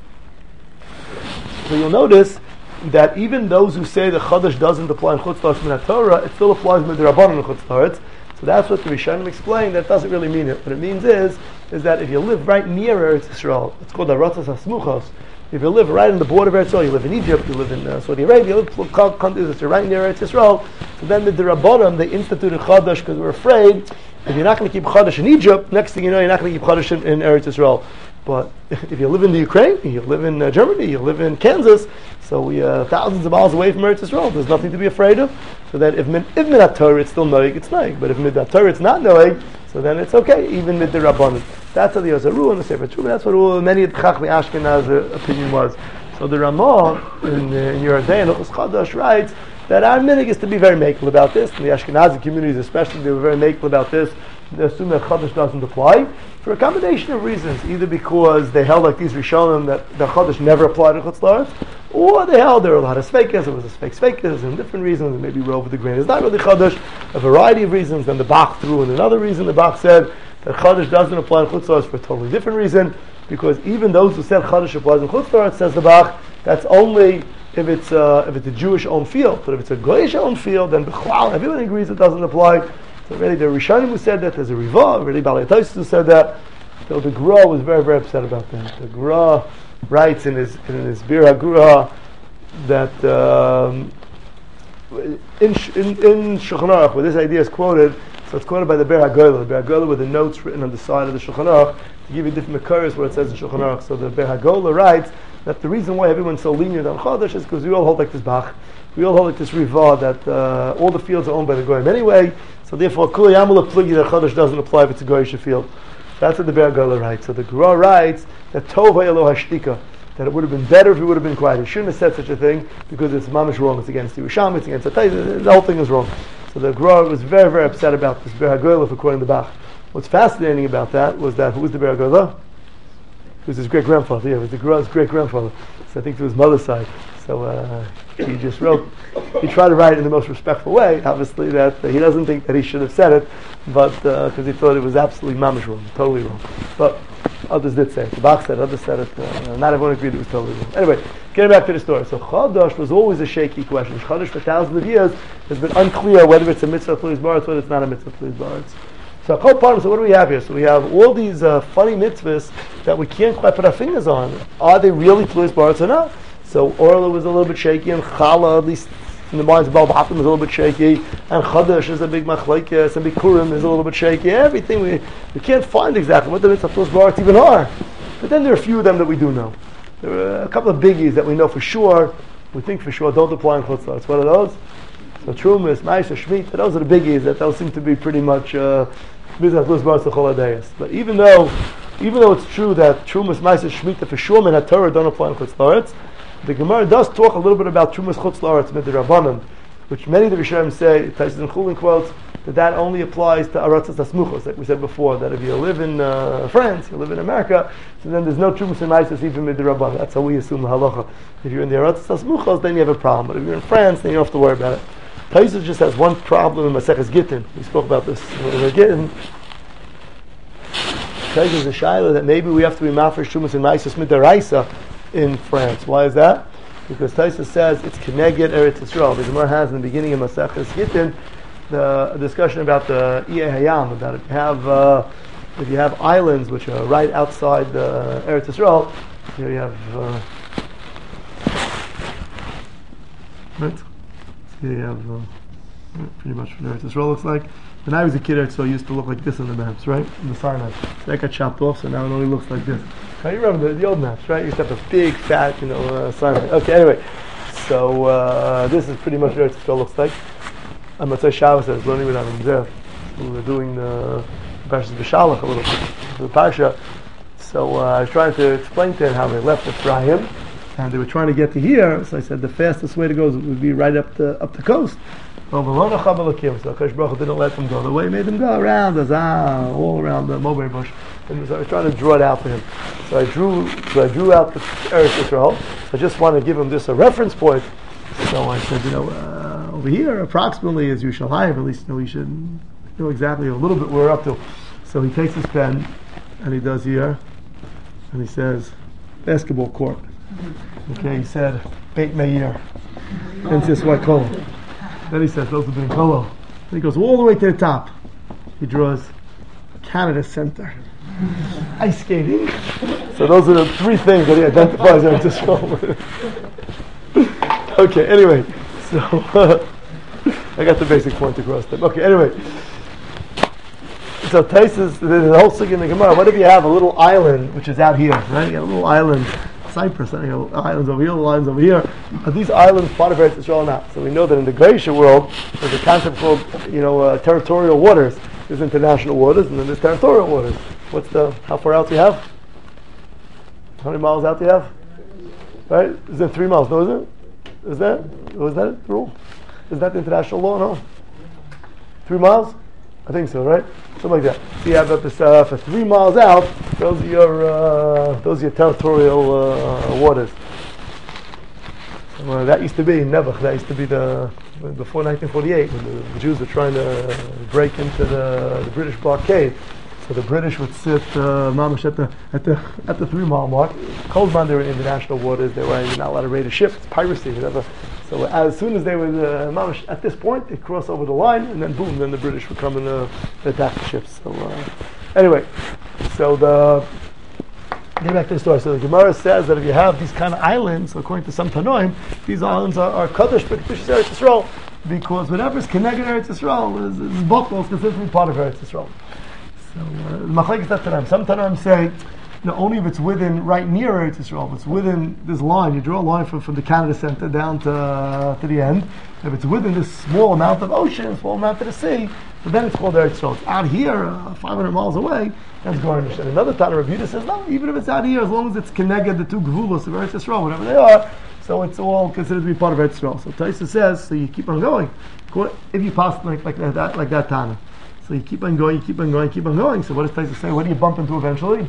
so you'll notice that even those who say that Chodesh doesn't apply in Chutz La'aretz min HaTorah, it still applies midrabanan in Chutz La'aretz. So that's what the Rishonim explain. That doesn't really mean it. What it means is, is that if you live right near Eretz Yisrael, it's called Aratzas HaSmuchos. If you live right on the border of Eretz Yisrael, you live in Egypt, you live in uh, Saudi Arabia, you live in countries that are right near Eretz Yisrael. So then the Rabbanim, they instituted Chodesh because we're afraid if you're not going to keep Chodesh in Egypt, next thing you know, you're not going to keep Chodesh in, in Eretz Yisrael. But if you live in the Ukraine, you live in uh, Germany, you live in Kansas, so we are uh, thousands of miles away from Eretz Yisrael. There's nothing to be afraid of. So that if min, if minat Torah it's still noig, it's noig. But if minat Torah it's not noig, so then it's okay, even mid the Rabbanim. That's how the Yozaru and the Sefer Truma. That's what all, many of the Chachmei Ashkenaz uh, opinion was. So the Ramah in, uh, in Yoreh De'ah and Ochos Chadash writes that our minig is to be very makel about this. And the Ashkenazi communities especially, they were very makel about this. They assume that Chodesh doesn't apply for a combination of reasons. Either because they held like these Rishonim that the Chodesh never applied to Chutz La'aretz, or they held there were a lot of sveikas, there was a sveik sveikas, and different reasons, and maybe we're over the grain. It's not really Chodesh, a variety of reasons. Then the Bach threw in another reason. The Bach said that Chodesh doesn't apply in Chutz La'aretz for a totally different reason, because even those who said Chodesh applies in Chutz La'aretz, says the Bach, that's only if it's uh, if it's a Jewish-owned field. But if it's a Goyish-owned field, then B'chlal, everyone agrees it doesn't apply. So really the Rishonim who said that, there's a Rivah, really Balei HaTosfos who said that. So the Gra was very, very upset about that. The Gra writes in his in his Bir HaGura that um, in, in in Shulchan Aruch, where this idea is quoted, so it's quoted by the Bir HaGolah, the Bir HaGolah with the notes written on the side of the Shulchan Aruch to give you different Makaros where it says in Shulchan Aruch. So the Bir HaGolah writes that the reason why everyone's so lenient on Chodesh is because we all hold like this Bach, we all hold like this Rivah that uh, all the fields are owned by the Goyim anyway. So therefore, Kuli Yamul Pligi that Chodesh doesn't apply if it's a Goyish field. That's what the Bir HaGolah writes. So the Gra writes that Tova Elo Hashtika, that it would have been better if he would have been quiet. He shouldn't have said such a thing because it's mamish wrong. It's against Yerushalmi, it's against Atay. The whole thing is wrong. So the Gra was very, very upset about this Bir HaGolah for quoting the Bach. What's fascinating about that was that who was the Bir HaGolah? It was his great grandfather. Yeah, it was the Gra's great grandfather. So I think to his mother's side. So uh, he just wrote. He tried to write it in the most respectful way. Obviously, that uh, he doesn't think that he should have said it, but because uh, he thought it was absolutely mamish wrong, totally wrong. But others did say it. The Bach said it. Others said it. Uh, not everyone agreed it was totally wrong. Anyway, getting back to the story. So Chodesh was always a shaky question. Chodesh for thousands of years has been unclear whether it's a mitzvah Tluis B'Aretz, whether it's not a mitzvah Tluis B'Aretz. So, so what do we have here? So we have all these uh, funny mitzvahs that we can't quite put our fingers on. Are they really Tluis B'Aretz or not? So Orla was a little bit shaky, and Chala, at least in the minds of Baal B'Atim, is a little bit shaky, and Chodesh is a big machlekes, and Bikurim is a little bit shaky. Everything, we we can't find exactly what the mitzvah Tluis B'Aretz even are. But then there are a few of them that we do know. There are a couple of biggies that we know for sure, we think for sure don't apply in Chutz La'aretz. What are those? So Trumas, Ma'aser, Shmita, those are the biggies that those seem to be pretty much uh, mitzvah Tluis B'Aretz l'chol hadayos. But even though, even though it's true that Trumas, Ma'aser, Shmita for sure min HaTorah don't apply in Chutz La'aretz, the Gemara does talk a little bit about Trumas Chutz La'aretz midrabanan, which many of the Rishonim say, Taisus and Chulin quotes, that that only applies to Aratzas HaSmuchos, like we said before, that if you live in uh, France, you live in America, so then there's no Trumas and Ma'aser even midrabanan. That's how we assume the halacha. If you're in the Aratzas HaSmuchos, then you have a problem. But if you're in France, then you don't have to worry about it. Taisus just has one problem in Maseches Gittin. We spoke about this in Gittin. Taisus is a shayla that maybe we have to be mafresh Trumas and Ma'aser midaraisa in France. Why is that? Because Taisus says it's Keneged Eretz Yisrael. The Gemara has in the beginning of Maseches Gittin the discussion about the Iyeh Hayam, about if you have uh, if you have islands which are right outside the Eretz Yisrael. Here you have uh, Right? So here you have uh, pretty much what Eretz Yisrael looks like. When I was a kid, Eretz Yisrael used to look like this on the maps, right? In the Sinai. So that got chopped off, so now it only looks like this. Now you remember the, the old maps, right? You used to have a big, fat, you know, uh, Sinai. Okay, anyway. So uh, this is pretty much what Eretz Yisrael looks like. I'm Motzei Shabbos, I was learning with Adam Zev. We were doing the Parshas B'Shalach a little bit, the Parsha. So uh, I was trying to explain to him how they left Ephraim, and they were trying to get to here. So I said the fastest way to go would be right up the up the coast. So Akash Baruch Hu didn't let them go the way, he made them go around the Zah, all around the mulberry bush. And so I was trying to draw it out for him. So I drew, so I drew out the Eretz Yisrael. I just want to give him this a reference point. So I said, you know, uh, over here approximately is Yerushalayim. At least you know, he should know exactly a little bit where we're up to. So he takes his pen and he does here, and he says, basketball court. Okay, he said, Beit Meir. And says, why Kolo? Then he says, those have been Kolo. Then he goes all the way to the top. He draws Canada Center. Ice skating. So those are the three things that he identifies as this film. Okay, anyway. So, uh, I got the basic point across them. Okay, anyway. So Taisus, the whole thing in the Gemara, what if you have a little island which is out here, right? You got a little island, Cyprus, I think, islands over here, little islands over here. Are these islands part of Eretz Yisrael or not? So we know that in the Glacier world, there's a concept called, you know, uh, territorial waters. There's international waters, and then there's territorial waters. What's the, how far out do you have? How many miles out do you have? Right? Is it three miles? No, is it? Is that, was that the rule? Is that the international law? No? Three miles? I think so, right? Something like that. So you have up to, uh, for three miles out, those are your uh, those are your territorial uh, waters. Well, that used to be Nebuch. That used to be the before nineteen forty-eight when the, the Jews were trying to break into the, the British blockade. So the British would sit uh, mamash at the at the at the three mile mark. Cold man, they were in international waters. They were not allowed to raid a ship. It's piracy, whatever. So as soon as they were uh, mamash at this point, they cross over the line, and then boom, then the British would come and uh, attack the ships. So uh, anyway, so the get back to the story. So the Gemara says that if you have these kind of islands, according to some Tanoim, these islands are, are Kadosh, but Kedushas Eretz Yisrael, because whatever is connected to Eretz Yisrael is, is Bokol, is considered to be part of Eretz Yisrael. So uh, Machlekes Tanaim. Some Tanoim say, you know, only if it's within, right near Eretz Yisrael, if it's within this line, you draw a line from, from the Canada Center down to uh, to the end. If it's within this small amount of ocean, small amount of the sea, so then it's called Eretz Yisrael. It's out here, uh, five hundred miles away, that's garnish. And another Tana Rabbi Yehuda says, no, even if it's out here, as long as it's connected, the two Gevulos of Eretz Yisrael, whatever they are, so it's all considered to be part of Eretz Yisrael. So Taisa says, so you keep on going. If you pass like, like that, like that Tana. So you keep on going, you keep on going, keep on going. So what does Taisa say? What do you bump into eventually?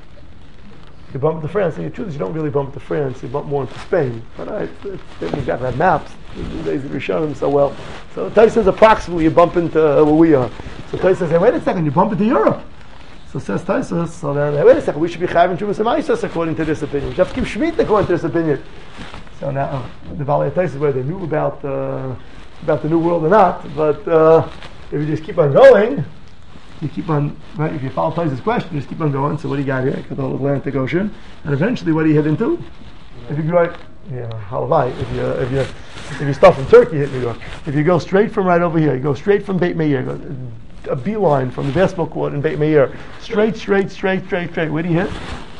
You bump into France, and the truth is you don't really bump into France, you bump more into Spain. But uh, it's, it's, you've got to have maps. They've shown them so well. So Taisa says approximately you bump into uh, where we are. So Taisa says, hey, wait a second, you bump into Europe. So says Taisa, so then, hey, wait a second, we should be chayv and Trumas Amaisas according to this opinion. We should have to keep Shemitah according to this opinion. So now, uh, the Valley of Taisa, where they knew about, uh, about the New World or not, but uh, if you just keep on going, you keep on, right, if you follow Taisa's question, you just keep on going. So what do you got here? You got the whole Atlantic Ocean. And eventually, what do you hit into? If you go right, yeah, halavai, if you, if you, if you start from Turkey, you hit New York. If you go straight from right over here, you go straight from Beit Meir, go a beeline from the basketball court in Beit Meir, straight, straight, straight, straight, straight. Where do you hit?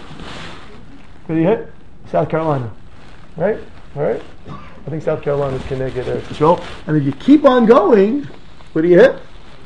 Where do you hit? South Carolina. Right? Right? I think South Carolina is connected there. So, and if you keep on going, where do you hit?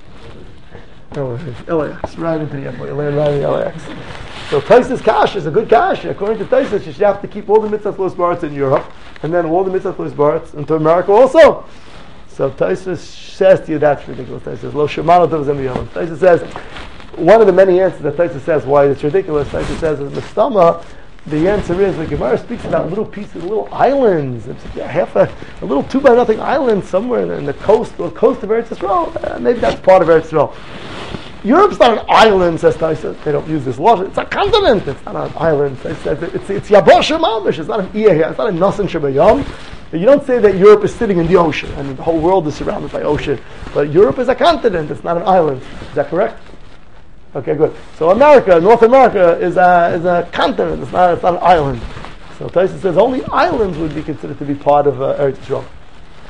L A X, right into the airport. You land right in the L A X. So Taisa's cash is a good cash. According to Taisa, you should have to keep all the mitzvah plus barats in Europe, and then all the mitzvah plus barats into America also. So Taisa says to you, that's ridiculous. Taisa says, Lo shemano tov zem yom. Taisa says, one of the many answers that Taisa says why it's ridiculous, Taisa says, is Mistama. The answer is, the Gemara speaks about little pieces, little islands. It's yeah, half a, a little two by nothing island somewhere in the, in the coast, or coast of Eretz Yisrael. Uh, maybe that's part of Eretz Yisrael. Europe's not an island, says Taisa. They don't use this law. It's a continent. It's not an island. They says it's it's Yabosha Mamish. It's not an Iya here. It's not a Nasan Shabayam. You don't say that Europe is sitting in the ocean and the whole world is surrounded by ocean. But Europe is a continent. It's not an island. Is that correct? Okay, good. So America, North America, is a is a continent. It's not it's not an island. So Taisa says only islands would be considered to be part of uh, Eretz Yisrael.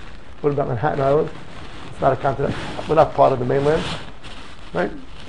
What about Manhattan Island? It's not a continent. We're not part of the mainland, right?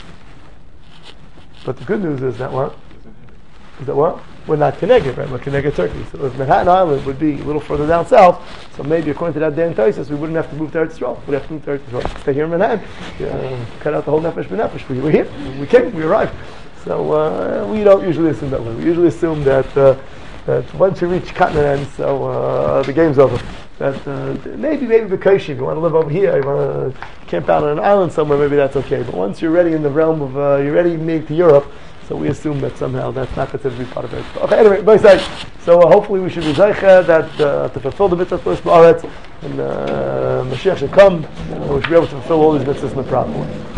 But the good news is that what? Is that what? We're not connected, right? We're connected Turkey. So if Manhattan Island would be a little further down south, so maybe according to that Dan Taisus, we wouldn't have to move to Eretz Yisrael. We'd have to move to Eretz Yisrael. Stay here in Manhattan. Uh, cut out the whole Nefesh B'Nefesh. We were here. We came. We arrived. So uh, we don't usually assume that way. We usually assume that uh, that once you reach continent, so uh, the game's over. That uh, maybe maybe B'Koshi, if you want to live over here, you want to camp out on an island somewhere, maybe that's okay. But once you're ready in the realm of uh, you're ready made to Europe. So we assume that somehow that's not considered to be part of it. Okay, anyway, both sides. So uh, hopefully we should be zeicha that uh, to fulfill the mitzvah first ba'aretz, and uh, Mashiach should come, and we should be able to fulfill all these mitzvahs in the proper way.